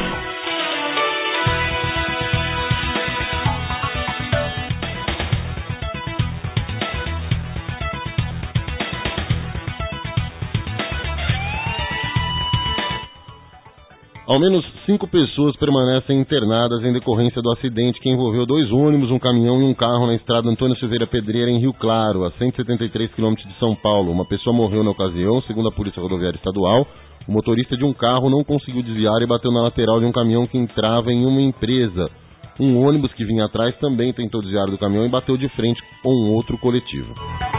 Ao menos 5 pessoas permanecem internadas em decorrência do acidente que envolveu 2 ônibus, um caminhão e um carro na estrada Antônio Silveira Pedreira, em Rio Claro, a 173 quilômetros de São Paulo. Uma pessoa morreu na ocasião, segundo a Polícia Rodoviária Estadual. O motorista de um carro não conseguiu desviar e bateu na lateral de um caminhão que entrava em uma empresa. Um ônibus que vinha atrás também tentou desviar do caminhão e bateu de frente com um outro coletivo.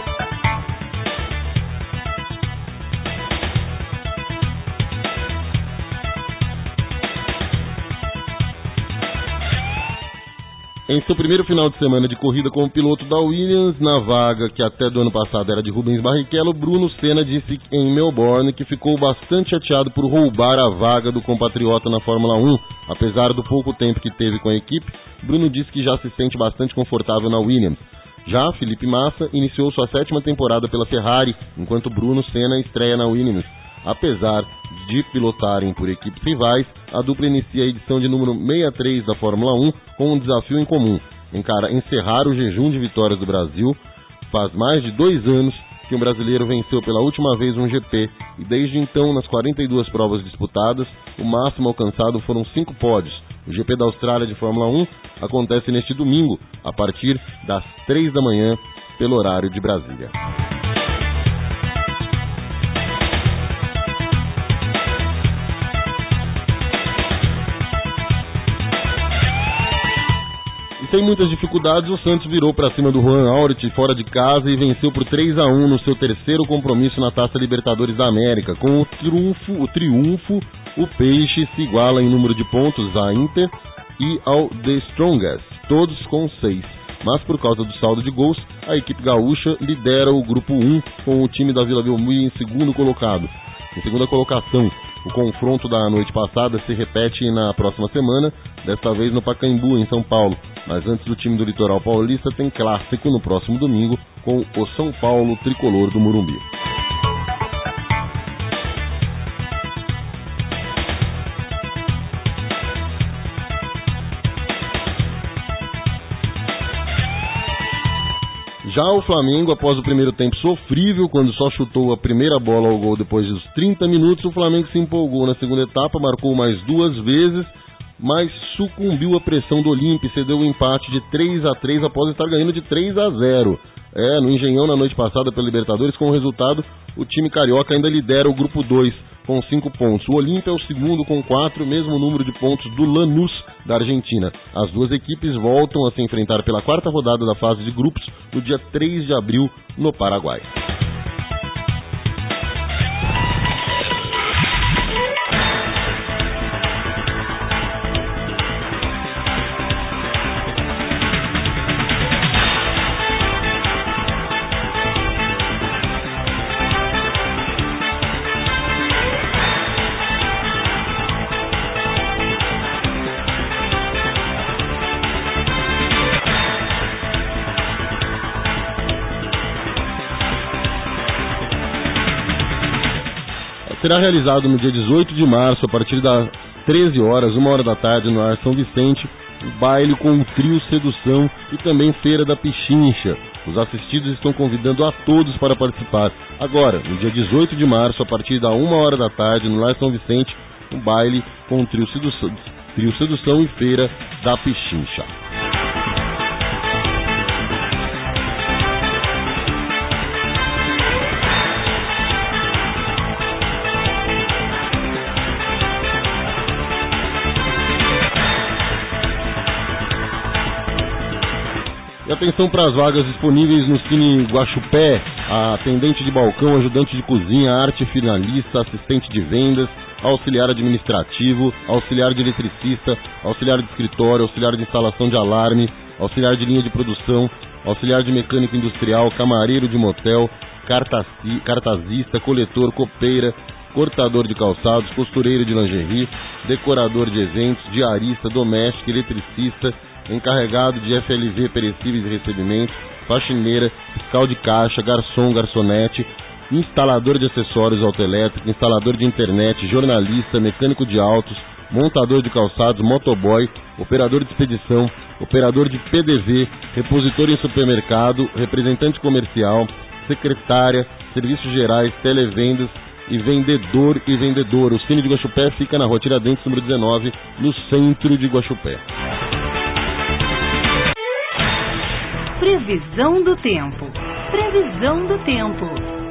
Em seu primeiro final de semana de corrida como piloto da Williams, na vaga que até do ano passado era de Rubens Barrichello, Bruno Senna disse em Melbourne que ficou bastante chateado por roubar a vaga do compatriota na Fórmula 1. Apesar do pouco tempo que teve com a equipe, Bruno disse que já se sente bastante confortável na Williams. Já Felipe Massa iniciou sua 7ª temporada pela Ferrari, enquanto Bruno Senna estreia na Williams. Apesar de pilotarem por equipes rivais, a dupla inicia a edição de número 63 da Fórmula 1 com um desafio em comum: encerrar o jejum de vitórias do Brasil. Faz mais de 2 anos que um brasileiro venceu pela última vez um GP, e desde então, nas 42 provas disputadas, o máximo alcançado foram 5 pódios. O GP da Austrália de Fórmula 1 acontece neste domingo, a partir das 3 da manhã, pelo horário de Brasília. Sem muitas dificuldades, o Santos virou para cima do Juan Aurich fora de casa e venceu por 3-1 no seu terceiro compromisso na Taça Libertadores da América. Com o triunfo, o Peixe se iguala em número de pontos à Inter e ao The Strongest, todos com 6. Mas por causa do saldo de gols, a equipe gaúcha lidera o grupo 1 com o time da Vila Belmiro em segundo colocado. Em segunda colocação, o confronto da noite passada se repete na próxima semana, desta vez no Pacaembu, em São Paulo. Mas antes, o time do Litoral Paulista tem clássico no próximo domingo com o São Paulo Tricolor do Morumbi. Já o Flamengo, após o primeiro tempo sofrível, quando só chutou a primeira bola ao gol depois dos 30 minutos, o Flamengo se empolgou na segunda etapa, marcou mais 2 vezes, mas sucumbiu à pressão do Olímpia e cedeu o empate de 3-3 após estar ganhando de 3-0. No Engenhão, na noite passada pela Libertadores, com o resultado, o time carioca ainda lidera o grupo 2 com 5 pontos. O Olímpia é o segundo com 4, mesmo número de pontos do Lanús, da Argentina. As duas equipes voltam a se enfrentar pela 4ª rodada da fase de grupos no dia 3 de abril, no Paraguai. Será realizado no dia 18 de março, a partir das 13 horas, 1 hora da tarde, no Ar São Vicente, o baile com o trio Sedução e também Feira da Pichincha. Os assistidos estão convidando a todos para participar. Agora, no dia 18 de março, a partir da 1 hora da tarde, no Lar São Vicente, o baile com o trio Sedução e Feira da Pichincha. Atenção para as vagas disponíveis no Cine Guaxupé: atendente de balcão, ajudante de cozinha, arte finalista, assistente de vendas, auxiliar administrativo, auxiliar de eletricista, auxiliar de escritório, auxiliar de instalação de alarme, auxiliar de linha de produção, auxiliar de mecânico industrial, camareiro de motel, cartazista, coletor, copeira, cortador de calçados, costureiro de lingerie, decorador de eventos, diarista, doméstico, eletricista, encarregado de FLV, perecíveis e recebimentos, faxineira, fiscal de caixa, garçom, garçonete, instalador de acessórios autoelétricos, instalador de internet, jornalista, mecânico de autos, montador de calçados, motoboy, operador de expedição, operador de PDV, repositor em supermercado, representante comercial, secretária, serviços gerais, televendas e vendedor e vendedora. O Cine de Guaxupé fica na Rua Tiradentes, número 19, no centro de Guaxupé. Previsão do tempo. Previsão do tempo.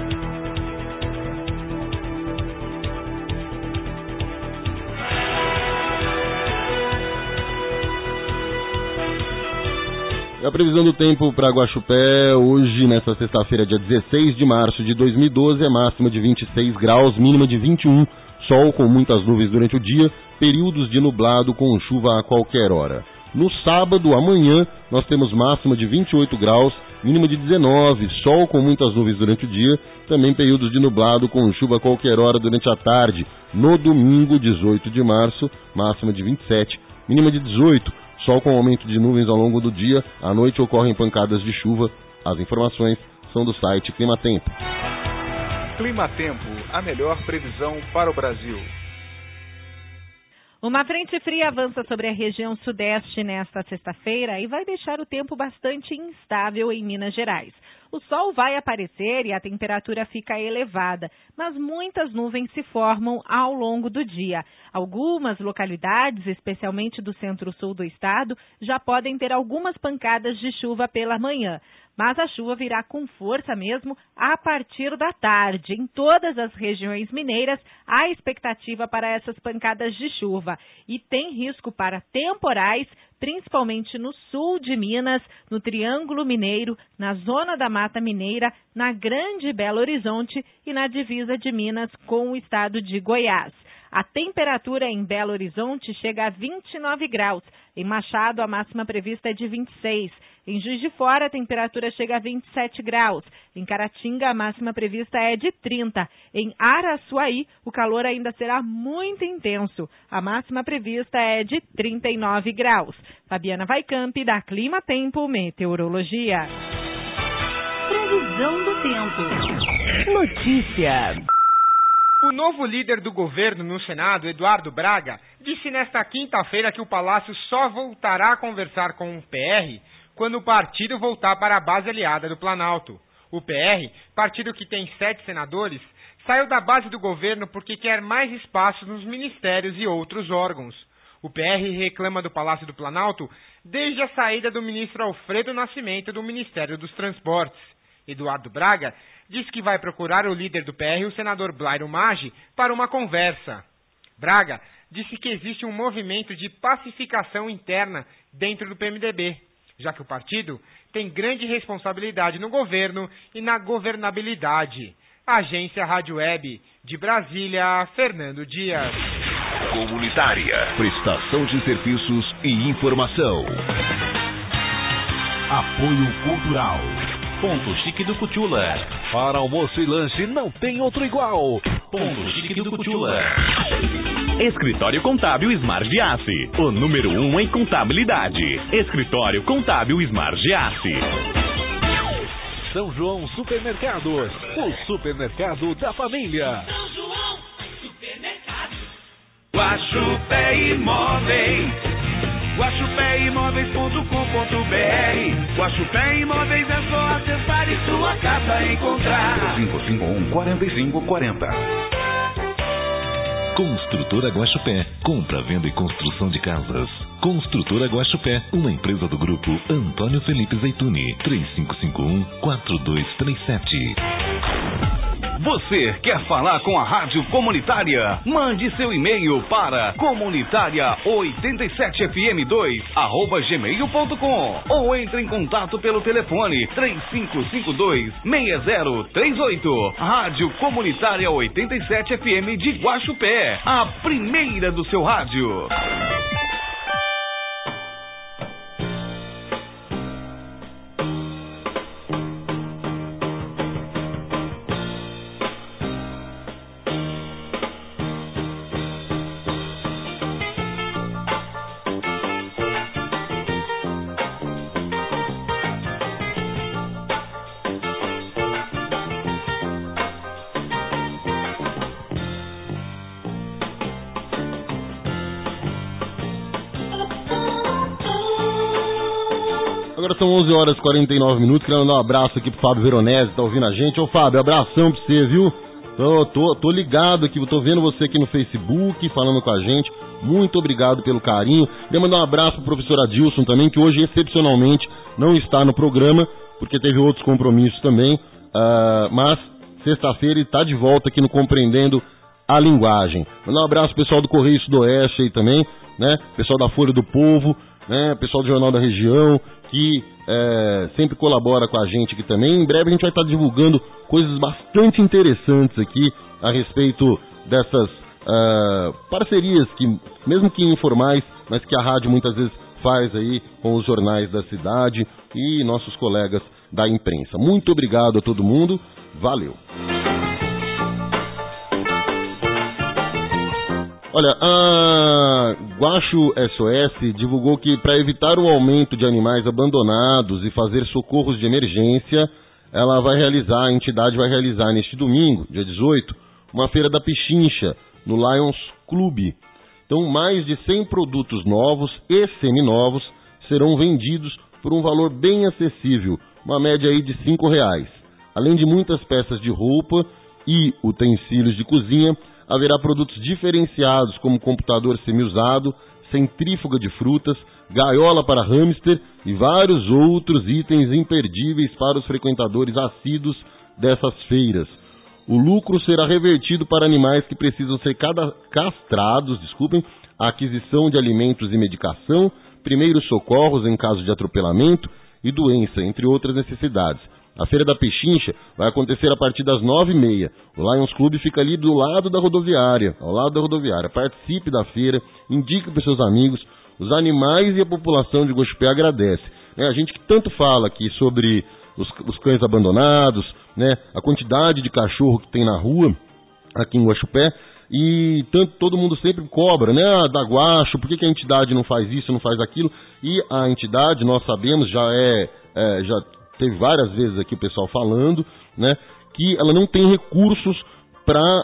A previsão do tempo para Guaxupé hoje, nesta sexta-feira, dia 16 de março de 2012, é máxima de 26 graus, mínima de 21, sol com muitas nuvens durante o dia, períodos de nublado com chuva a qualquer hora. No sábado, amanhã, nós temos máxima de 28 graus, mínima de 19, sol com muitas nuvens durante o dia, também períodos de nublado com chuva a qualquer hora durante a tarde. No domingo, 18 de março, máxima de 27, mínima de 18, sol com aumento de nuvens ao longo do dia, à noite ocorrem pancadas de chuva. As informações são do site Climatempo. Climatempo, a melhor previsão para o Brasil. Uma frente fria avança sobre a região sudeste nesta sexta-feira e vai deixar o tempo bastante instável em Minas Gerais. O sol vai aparecer e a temperatura fica elevada, mas muitas nuvens se formam ao longo do dia. Algumas localidades, especialmente do centro-sul do estado, já podem ter algumas pancadas de chuva pela manhã. Mas a chuva virá com força mesmo a partir da tarde. Em todas as regiões mineiras, há expectativa para essas pancadas de chuva. E tem risco para temporais, principalmente no sul de Minas, no Triângulo Mineiro, na zona da Mata Mineira, na Grande Belo Horizonte e na divisa de Minas com o estado de Goiás. A temperatura em Belo Horizonte chega a 29 graus. Em Machado, a máxima prevista é de 26. Em Juiz de Fora, a temperatura chega a 27 graus. Em Caratinga, a máxima prevista é de 30. Em Araçuaí, o calor ainda será muito intenso. A máxima prevista é de 39 graus. Fabiana Vaicamp, da Climatempo Meteorologia. Previsão do tempo. Notícia. O novo líder do governo no Senado, Eduardo Braga, disse nesta quinta-feira que o Palácio só voltará a conversar com o PR quando o partido voltar para a base aliada do Planalto. O PR, partido que tem 7 senadores, saiu da base do governo porque quer mais espaço nos ministérios e outros órgãos. O PR reclama do Palácio do Planalto desde a saída do ministro Alfredo Nascimento do Ministério dos Transportes. Eduardo Braga diz que vai procurar o líder do PR, o senador Blairo Maggi, para uma conversa. Braga disse que existe um movimento de pacificação interna dentro do PMDB, já que o partido tem grande responsabilidade no governo e na governabilidade. Agência Rádio Web, de Brasília, Fernando Dias. Comunitária, prestação de serviços e informação. Apoio Cultural. Ponto Chique do Cutula. Para almoço e lanche não tem outro igual. Ponto Chique do Cutula. Escritório Contábil Smart Giassi. O número 1 em contabilidade. Escritório Contábil Smart Giassi. São João Supermercados. O supermercado da família. São João Supermercados. Guaxupé Imóveis. GuaxupéImóveis.com.br. Guaxupé Imóveis é só acessar e sua casa encontrar. 551-4540. Construtora Guaxupé. Compra, venda e construção de casas. Construtora Guaxupé, uma empresa do grupo Antônio Felipe Zeituni. 3551-4237. Você quer falar com a Rádio Comunitária? Mande seu e-mail para comunitaria87fm2@gmail.com ou entre em contato pelo telefone 3552-6038. Rádio Comunitária 87 FM de Guaxupé, a primeira do seu rádio. Agora são 11 horas e 49 minutos. Quero mandar um abraço aqui pro Fábio Veronese, tá ouvindo a gente. Ô Fábio, abração pra você, viu? Tô ligado aqui, tô vendo você aqui no Facebook, falando com a gente. Muito obrigado pelo carinho. Quero mandar um abraço pro professor Adilson também, que hoje excepcionalmente não está no programa, porque teve outros compromissos também. Mas sexta-feira ele tá de volta aqui no Compreendendo a Linguagem. Mandar um abraço pro pessoal do Correio Sudoeste aí também, né? Pessoal da Folha do Povo, né? Pessoal do Jornal da Região, que sempre colabora com a gente aqui também. Em breve a gente vai estar divulgando coisas bastante interessantes aqui a respeito dessas parcerias, que mesmo que informais, mas que a rádio muitas vezes faz aí com os jornais da cidade e nossos colegas da imprensa. Muito obrigado a todo mundo, valeu! Olha, a Guaxo SOS divulgou que para evitar o aumento de animais abandonados e fazer socorros de emergência, a entidade vai realizar neste domingo, dia 18, uma feira da Pichincha, no Lions Club. Então, mais de 100 produtos novos e seminovos serão vendidos por um valor bem acessível, uma média aí de R$5. Além de muitas peças de roupa e utensílios de cozinha, haverá produtos diferenciados como computador semi-usado, centrífuga de frutas, gaiola para hamster e vários outros itens imperdíveis para os frequentadores assíduos dessas feiras. O lucro será revertido para animais que precisam ser castrados, a aquisição de alimentos e medicação, primeiros socorros em caso de atropelamento e doença, entre outras necessidades. A Feira da Pechincha vai acontecer a partir das 9h30. O Lions Club fica ali do lado da rodoviária, ao lado da rodoviária. Participe da feira, indique para os seus amigos. Os animais e a população de Guaxupé agradece. A gente que tanto fala aqui sobre os cães abandonados, né? A quantidade de cachorro que tem na rua aqui em Guaxupé. E todo mundo sempre cobra, né? Da Guaxo, por que a entidade não faz isso, não faz aquilo? E a entidade, nós sabemos, já teve várias vezes aqui o pessoal falando, né, que ela não tem recursos para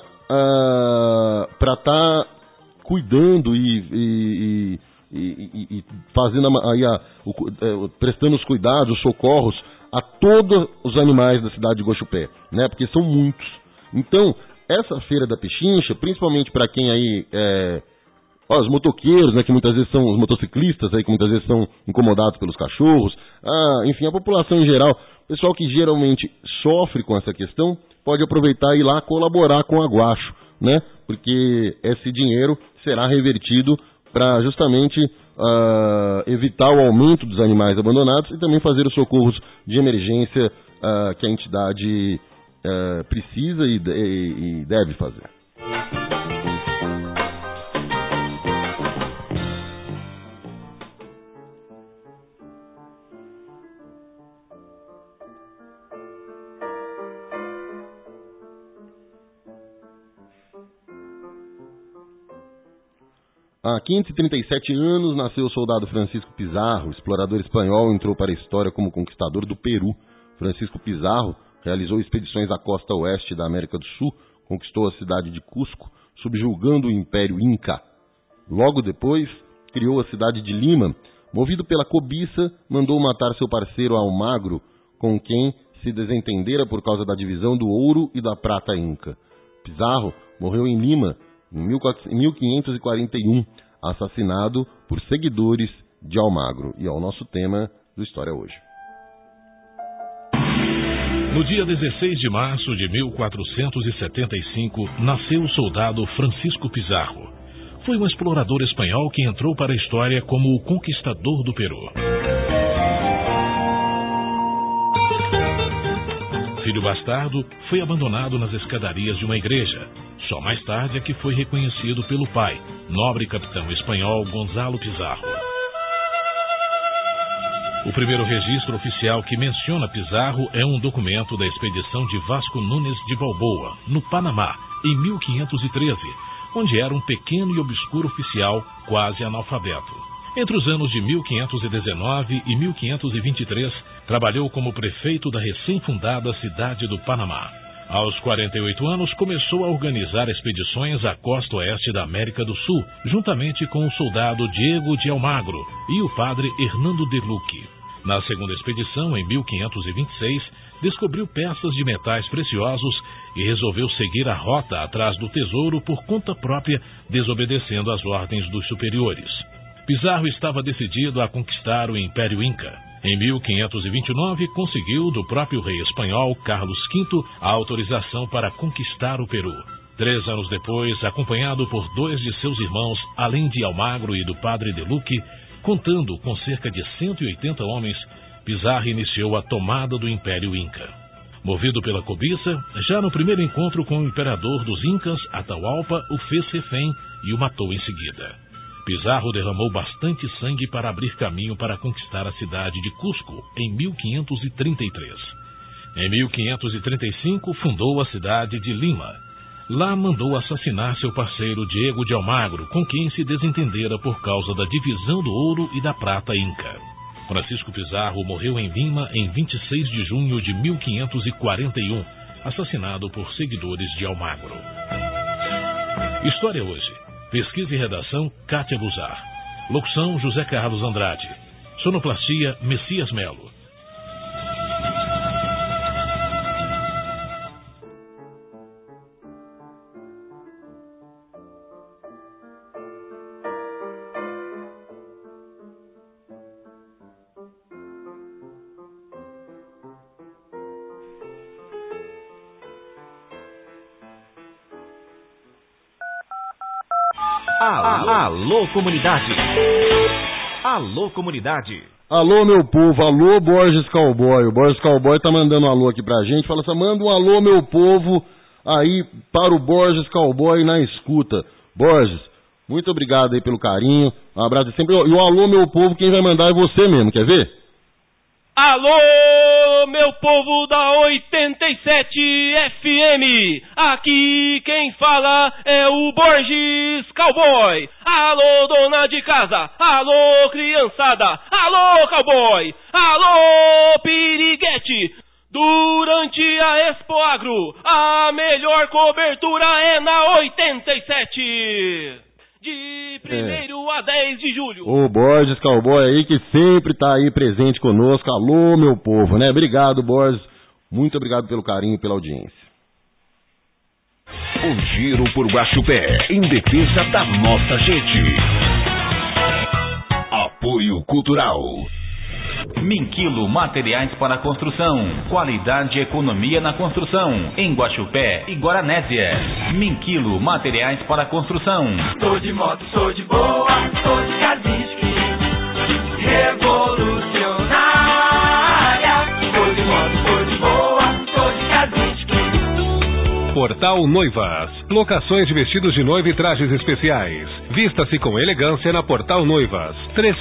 estar cuidando e fazendo prestando os cuidados, os socorros a todos os animais da cidade de Guaxupé, né, porque são muitos. Então, essa feira da Pechincha, principalmente para quem aí os motoqueiros, né, que muitas vezes são os motociclistas, aí, que muitas vezes são incomodados pelos cachorros, enfim, a população em geral, pessoal que geralmente sofre com essa questão, pode aproveitar e ir lá colaborar com a Guaxo, né, porque esse dinheiro será revertido para justamente evitar o aumento dos animais abandonados e também fazer os socorros de emergência que a entidade precisa e deve fazer. Há 537 anos nasceu o soldado Francisco Pizarro, explorador espanhol, entrou para a história como conquistador do Peru. Francisco Pizarro realizou expedições à costa oeste da América do Sul, conquistou a cidade de Cusco, subjugando o Império Inca. Logo depois, criou a cidade de Lima. Movido pela cobiça, mandou matar seu parceiro Almagro, com quem se desentendera por causa da divisão do ouro e da prata inca. Pizarro morreu em Lima, em 1541, assassinado por seguidores de Almagro. E é o nosso tema do História Hoje. No dia 16 de março de 1475, nasceu o soldado Francisco Pizarro. Foi um explorador espanhol que entrou para a história como o conquistador do Peru. Filho bastardo, foi abandonado nas escadarias de uma igreja. Só mais tarde é que foi reconhecido pelo pai, nobre capitão espanhol Gonzalo Pizarro. O primeiro registro oficial que menciona Pizarro é um documento da expedição de Vasco Nunes de Balboa, no Panamá, em 1513, onde era um pequeno e obscuro oficial quase analfabeto. Entre os anos de 1519 e 1523, trabalhou como prefeito da recém-fundada cidade do Panamá. Aos 48 anos, começou a organizar expedições à costa oeste da América do Sul, juntamente com o soldado Diego de Almagro e o padre Hernando de Luque. Na segunda expedição, em 1526, descobriu peças de metais preciosos e resolveu seguir a rota atrás do tesouro por conta própria, desobedecendo às ordens dos superiores. Pizarro estava decidido a conquistar o Império Inca. Em 1529, conseguiu do próprio rei espanhol Carlos V a autorização para conquistar o Peru. 3 anos depois, acompanhado por 2 de seus irmãos, além de Almagro e do padre de Luque, contando com cerca de 180 homens, Pizarro iniciou a tomada do Império Inca. Movido pela cobiça, já no primeiro encontro com o imperador dos Incas, Atahualpa, o fez refém e o matou em seguida. Pizarro derramou bastante sangue para abrir caminho para conquistar a cidade de Cusco, em 1533. Em 1535, fundou a cidade de Lima. Lá mandou assassinar seu parceiro Diego de Almagro, com quem se desentendera por causa da divisão do ouro e da prata inca. Francisco Pizarro morreu em Lima em 26 de junho de 1541, assassinado por seguidores de Almagro. História hoje. Pesquisa e redação, Kátia Buzar. Locução, José Carlos Andrade. Sonoplastia, Messias Melo. Alô, comunidade! Alô, comunidade! Alô, meu povo! Alô, Borges Cowboy! O Borges Cowboy tá mandando um alô aqui pra gente. Fala assim, manda um alô, meu povo, aí para o Borges Cowboy na escuta. Borges, muito obrigado aí pelo carinho. Um abraço sempre. E o alô, meu povo, quem vai mandar é você mesmo, quer ver? Alô, meu povo da 87 FM, aqui quem fala é o Borges Cowboy. Alô, dona de casa, alô, criançada, alô, cowboy, alô, piriguete. Durante a Expo Agro, a melhor cobertura é na 87. De 1º a 10 de julho. O Borges Cowboy aí que sempre tá aí presente conosco. Alô, meu povo, né? Obrigado, Borges. Muito obrigado pelo carinho e pela audiência. O Giro por Guaxupé, em defesa da nossa gente. Apoio Cultural. Minquilo Materiais para Construção. Qualidade e economia na construção. Em Guaxupé e Guaranésia. Minquilo Materiais para Construção. Tô de moto, sou de boa, tô de Kaziski. Revolucionária. Tô de moto, sou de boa, tô de Kaziski. Portal Noivas. Locações de vestidos de noiva e trajes especiais. Vista-se com elegância na Portal Noivas.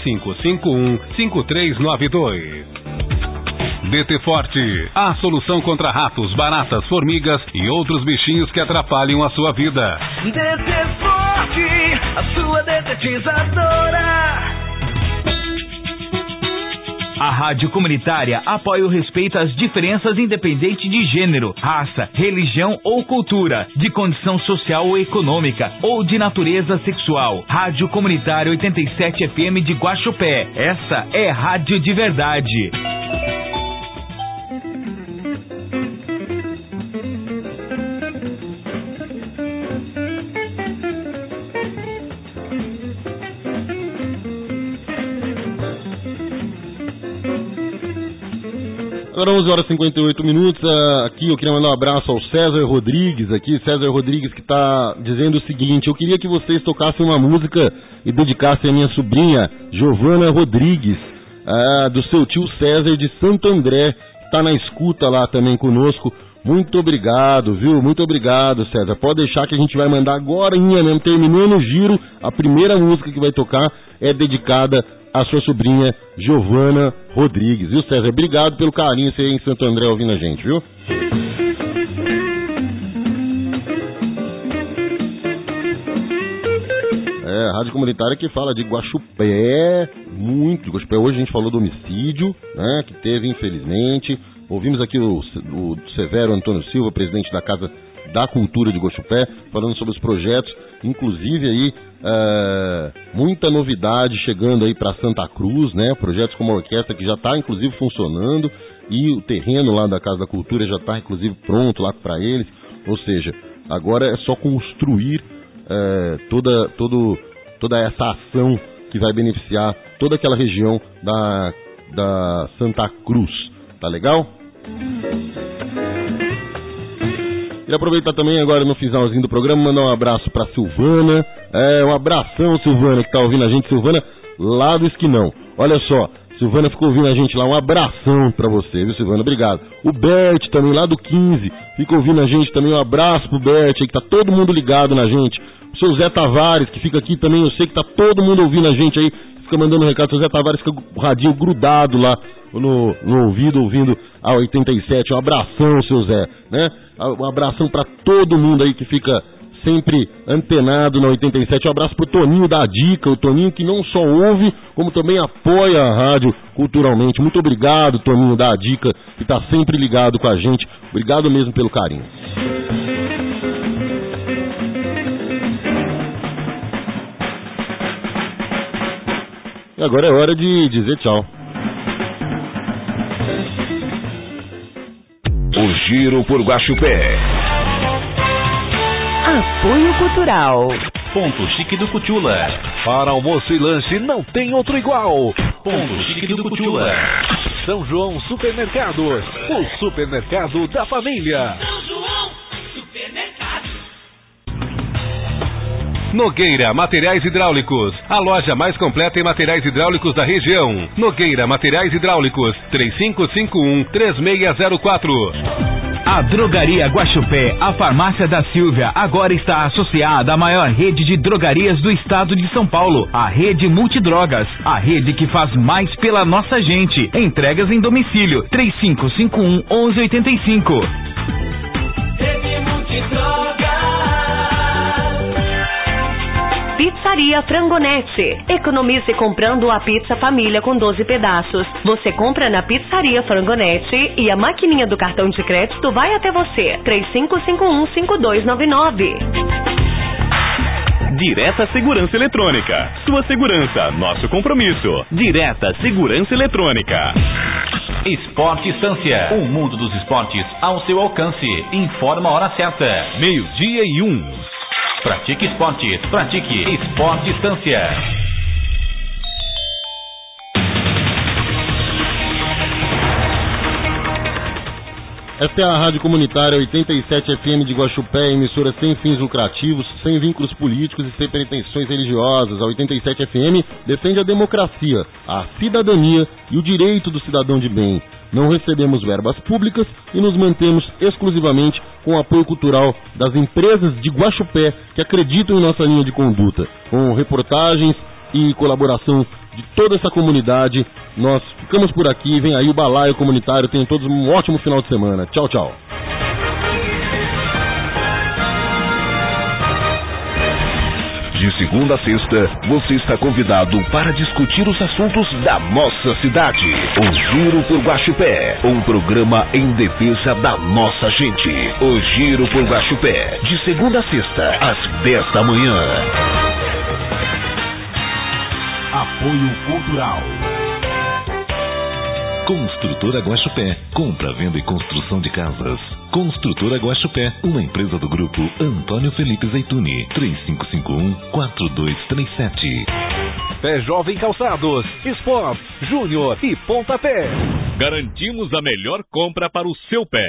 3551-5392. DT Forte. A solução contra ratos, baratas, formigas e outros bichinhos que atrapalham a sua vida. DT Forte, a sua detetizadora. A Rádio Comunitária apoia o respeito às diferenças independente de gênero, raça, religião ou cultura, de condição social ou econômica, ou de natureza sexual. Rádio Comunitária 87 FM de Guaxupé. Essa é rádio de verdade. Agora 11 horas e 58 minutos, aqui eu queria mandar um abraço ao César Rodrigues aqui, César Rodrigues que está dizendo o seguinte: eu queria que vocês tocassem uma música e dedicassem a minha sobrinha Giovana Rodrigues, do seu tio César de Santo André, que está na escuta lá também conosco. Muito obrigado, viu? Muito obrigado, César. Pode deixar que a gente vai mandar agora mesmo, terminando o giro, a primeira música que vai tocar é dedicada a sua sobrinha Giovana Rodrigues, viu, César? Obrigado pelo carinho, você aí em Santo André ouvindo a gente, viu? Rádio Comunitária que fala de Guaxupé, muito de Guaxupé. Hoje a gente falou do homicídio, né, que teve, infelizmente. Ouvimos aqui o Severo Antônio Silva, presidente da Casa da Cultura de Guaxupé, falando sobre os projetos, inclusive aí muita novidade chegando aí para Santa Cruz, né? Projetos como a orquestra que já está inclusive funcionando e o terreno lá da Casa da Cultura já está inclusive pronto lá para eles. Ou seja, agora é só construir toda essa ação que vai beneficiar toda aquela região da Santa Cruz. Tá legal? Queria aproveitar também agora no finalzinho do programa, mandar um abraço pra Silvana. Um abração, Silvana, que tá ouvindo a gente. Silvana, lá do Esquinão. Olha só, Silvana ficou ouvindo a gente lá. Um abração pra você, viu, Silvana? Obrigado. O Bert também, lá do 15, fica ouvindo a gente também. Um abraço pro Bert aí, que tá todo mundo ligado na gente. O seu Zé Tavares, que fica aqui também, eu sei que tá todo mundo ouvindo a gente aí. Fica mandando um recado. O seu Zé Tavares fica com o radinho grudado lá no ouvido, ouvindo a 87. Um abração, seu Zé, né? Um abração pra todo mundo aí que fica sempre antenado na 87. Um abraço pro Toninho da Dica, o Toninho que não só ouve, como também apoia a rádio culturalmente. Muito obrigado, Toninho da Dica, que tá sempre ligado com a gente. Obrigado mesmo pelo carinho. E agora é hora de dizer tchau. O Giro por Guaxupé. Apoio Cultural. Ponto Chique do Cutula. Para almoço e lanche não tem outro igual. Ponto Chique do Cutula. São João Supermercados. O supermercado da família. São João Supermercado. Nogueira Materiais Hidráulicos, a loja mais completa em materiais hidráulicos da região. Nogueira Materiais Hidráulicos, 3551-3604. A Drogaria Guaxupé, a farmácia da Silvia, agora está associada à maior rede de drogarias do estado de São Paulo, a Rede Multidrogas, a rede que faz mais pela nossa gente. Entregas em domicílio, 3551-1185. Rede Multidrogas. Pizzaria Frangonete. Economize comprando a pizza família com 12 pedaços. Você compra na Pizzaria Frangonete e a maquininha do cartão de crédito vai até você. 3551-5299. Direta Segurança Eletrônica. Sua segurança, nosso compromisso. Direta Segurança Eletrônica. Esporte Estância. O mundo dos esportes ao seu alcance. Informa a hora certa. 12:01. Pratique esportes. Pratique Esporte Estância. Esta é a Rádio Comunitária 87 FM de Guaxupé, emissora sem fins lucrativos, sem vínculos políticos e sem pretensões religiosas. A 87 FM defende a democracia, a cidadania e o direito do cidadão de bem. Não recebemos verbas públicas e nos mantemos exclusivamente com o apoio cultural das empresas de Guaxupé que acreditam em nossa linha de conduta. Com reportagens e colaboração de toda essa comunidade, nós ficamos por aqui. Vem aí o Balaio Comunitário. Tenham todos um ótimo final de semana. Tchau, tchau. De segunda a sexta, você está convidado para discutir os assuntos da nossa cidade. O Giro por Guaxupé, um programa em defesa da nossa gente. O Giro por Guaxupé, de segunda a sexta, às 10 da manhã. Apoio Cultural. Construtora Guaxupé. Compra, venda e construção de casas. Construtora Guaxupé, uma empresa do grupo Antônio Felipe Zeituni. 3551-4237. Pé Jovem Calçados, Esporte, Júnior e Pontapé. Garantimos a melhor compra para o seu pé.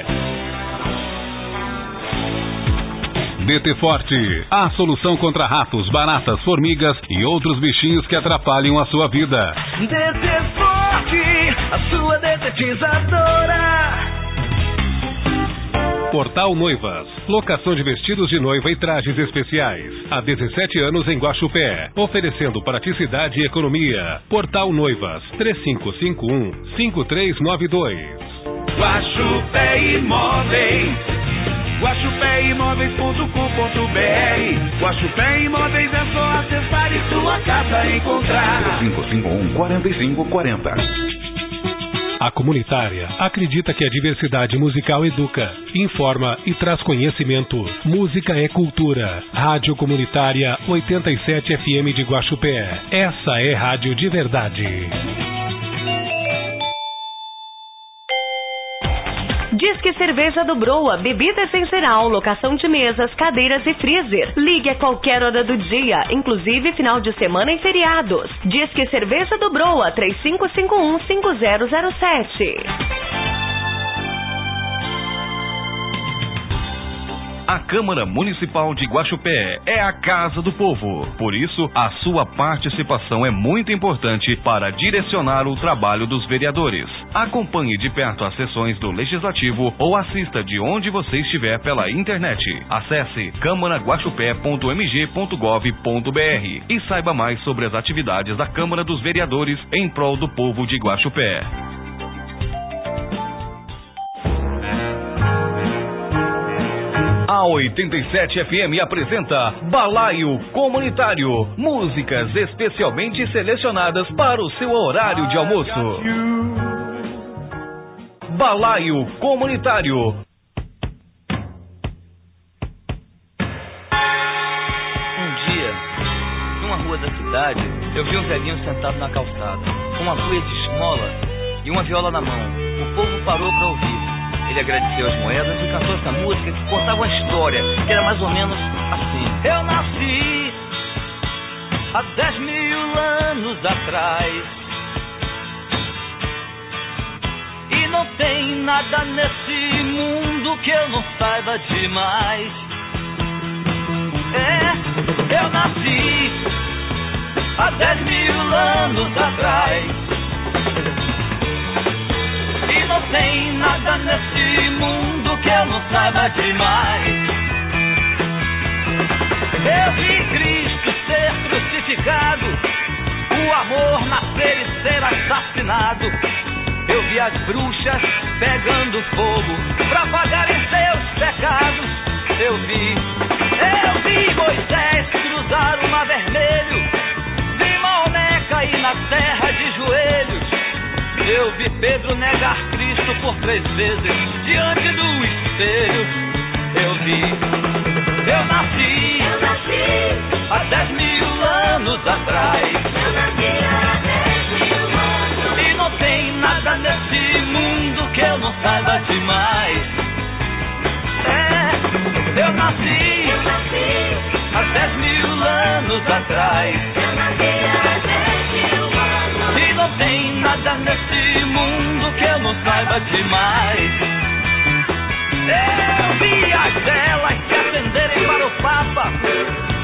DT Forte, a solução contra ratos, baratas, formigas e outros bichinhos que atrapalham a sua vida. DT Forte, a sua detetizadora. Portal Noivas, locação de vestidos de noiva e trajes especiais. Há 17 anos em Guaxupé, oferecendo praticidade e economia. Portal Noivas, 3551-5392. Guaxupé Imóveis. guaxupéimóveis.com.br. Guaxupé Imóveis é só acessar e sua casa encontrar. 3551-4540. A Comunitária acredita que a diversidade musical educa, informa e traz conhecimento. Música é cultura. Rádio Comunitária 87 FM de Guaxupé. Essa é rádio de verdade. Disque Cerveja do Broa, bebida essencial, locação de mesas, cadeiras e freezer. Ligue a qualquer hora do dia, inclusive final de semana e feriados. Disque Cerveja do Broa, 3551-5007. A Câmara Municipal de Guaxupé é a Casa do Povo. Por isso, a sua participação é muito importante para direcionar o trabalho dos vereadores. Acompanhe de perto as sessões do Legislativo ou assista de onde você estiver pela internet. Acesse câmaraguaxupé.mg.gov.br e saiba mais sobre as atividades da Câmara dos Vereadores em prol do povo de Guaxupé. A 87 FM apresenta Balaio Comunitário, músicas especialmente selecionadas para o seu horário de almoço. Balaio Comunitário. Um dia, numa rua da cidade, eu vi um velhinho sentado na calçada, com uma cuia de esmola e uma viola na mão. O povo parou para ouvir. Ele agradeceu as moedas e cantou essa música que contava uma história, que era mais ou menos assim. Eu nasci há 10.000 anos atrás e não tem nada nesse mundo que eu não saiba demais. Eu nasci há 10.000 anos atrás. Não tem nada nesse mundo que eu não saiba demais. Eu vi Cristo ser crucificado, o amor nascer e ser assassinado. Eu vi as bruxas pegando fogo pra pagarem seus pecados. Eu vi Moisés cruzar o mar vermelho, vi Maomé cair na terra de joelhos. Eu vi Pedro negar Cristo por 3 vezes diante do espelho. Eu nasci há 10.000 anos atrás. E não tem nada nesse mundo que eu não saiba demais. Eu nasci há 10.000 anos atrás. E não tem nada nesse mundo que eu não saiba demais. Eu vi as velas se acenderem para o Papa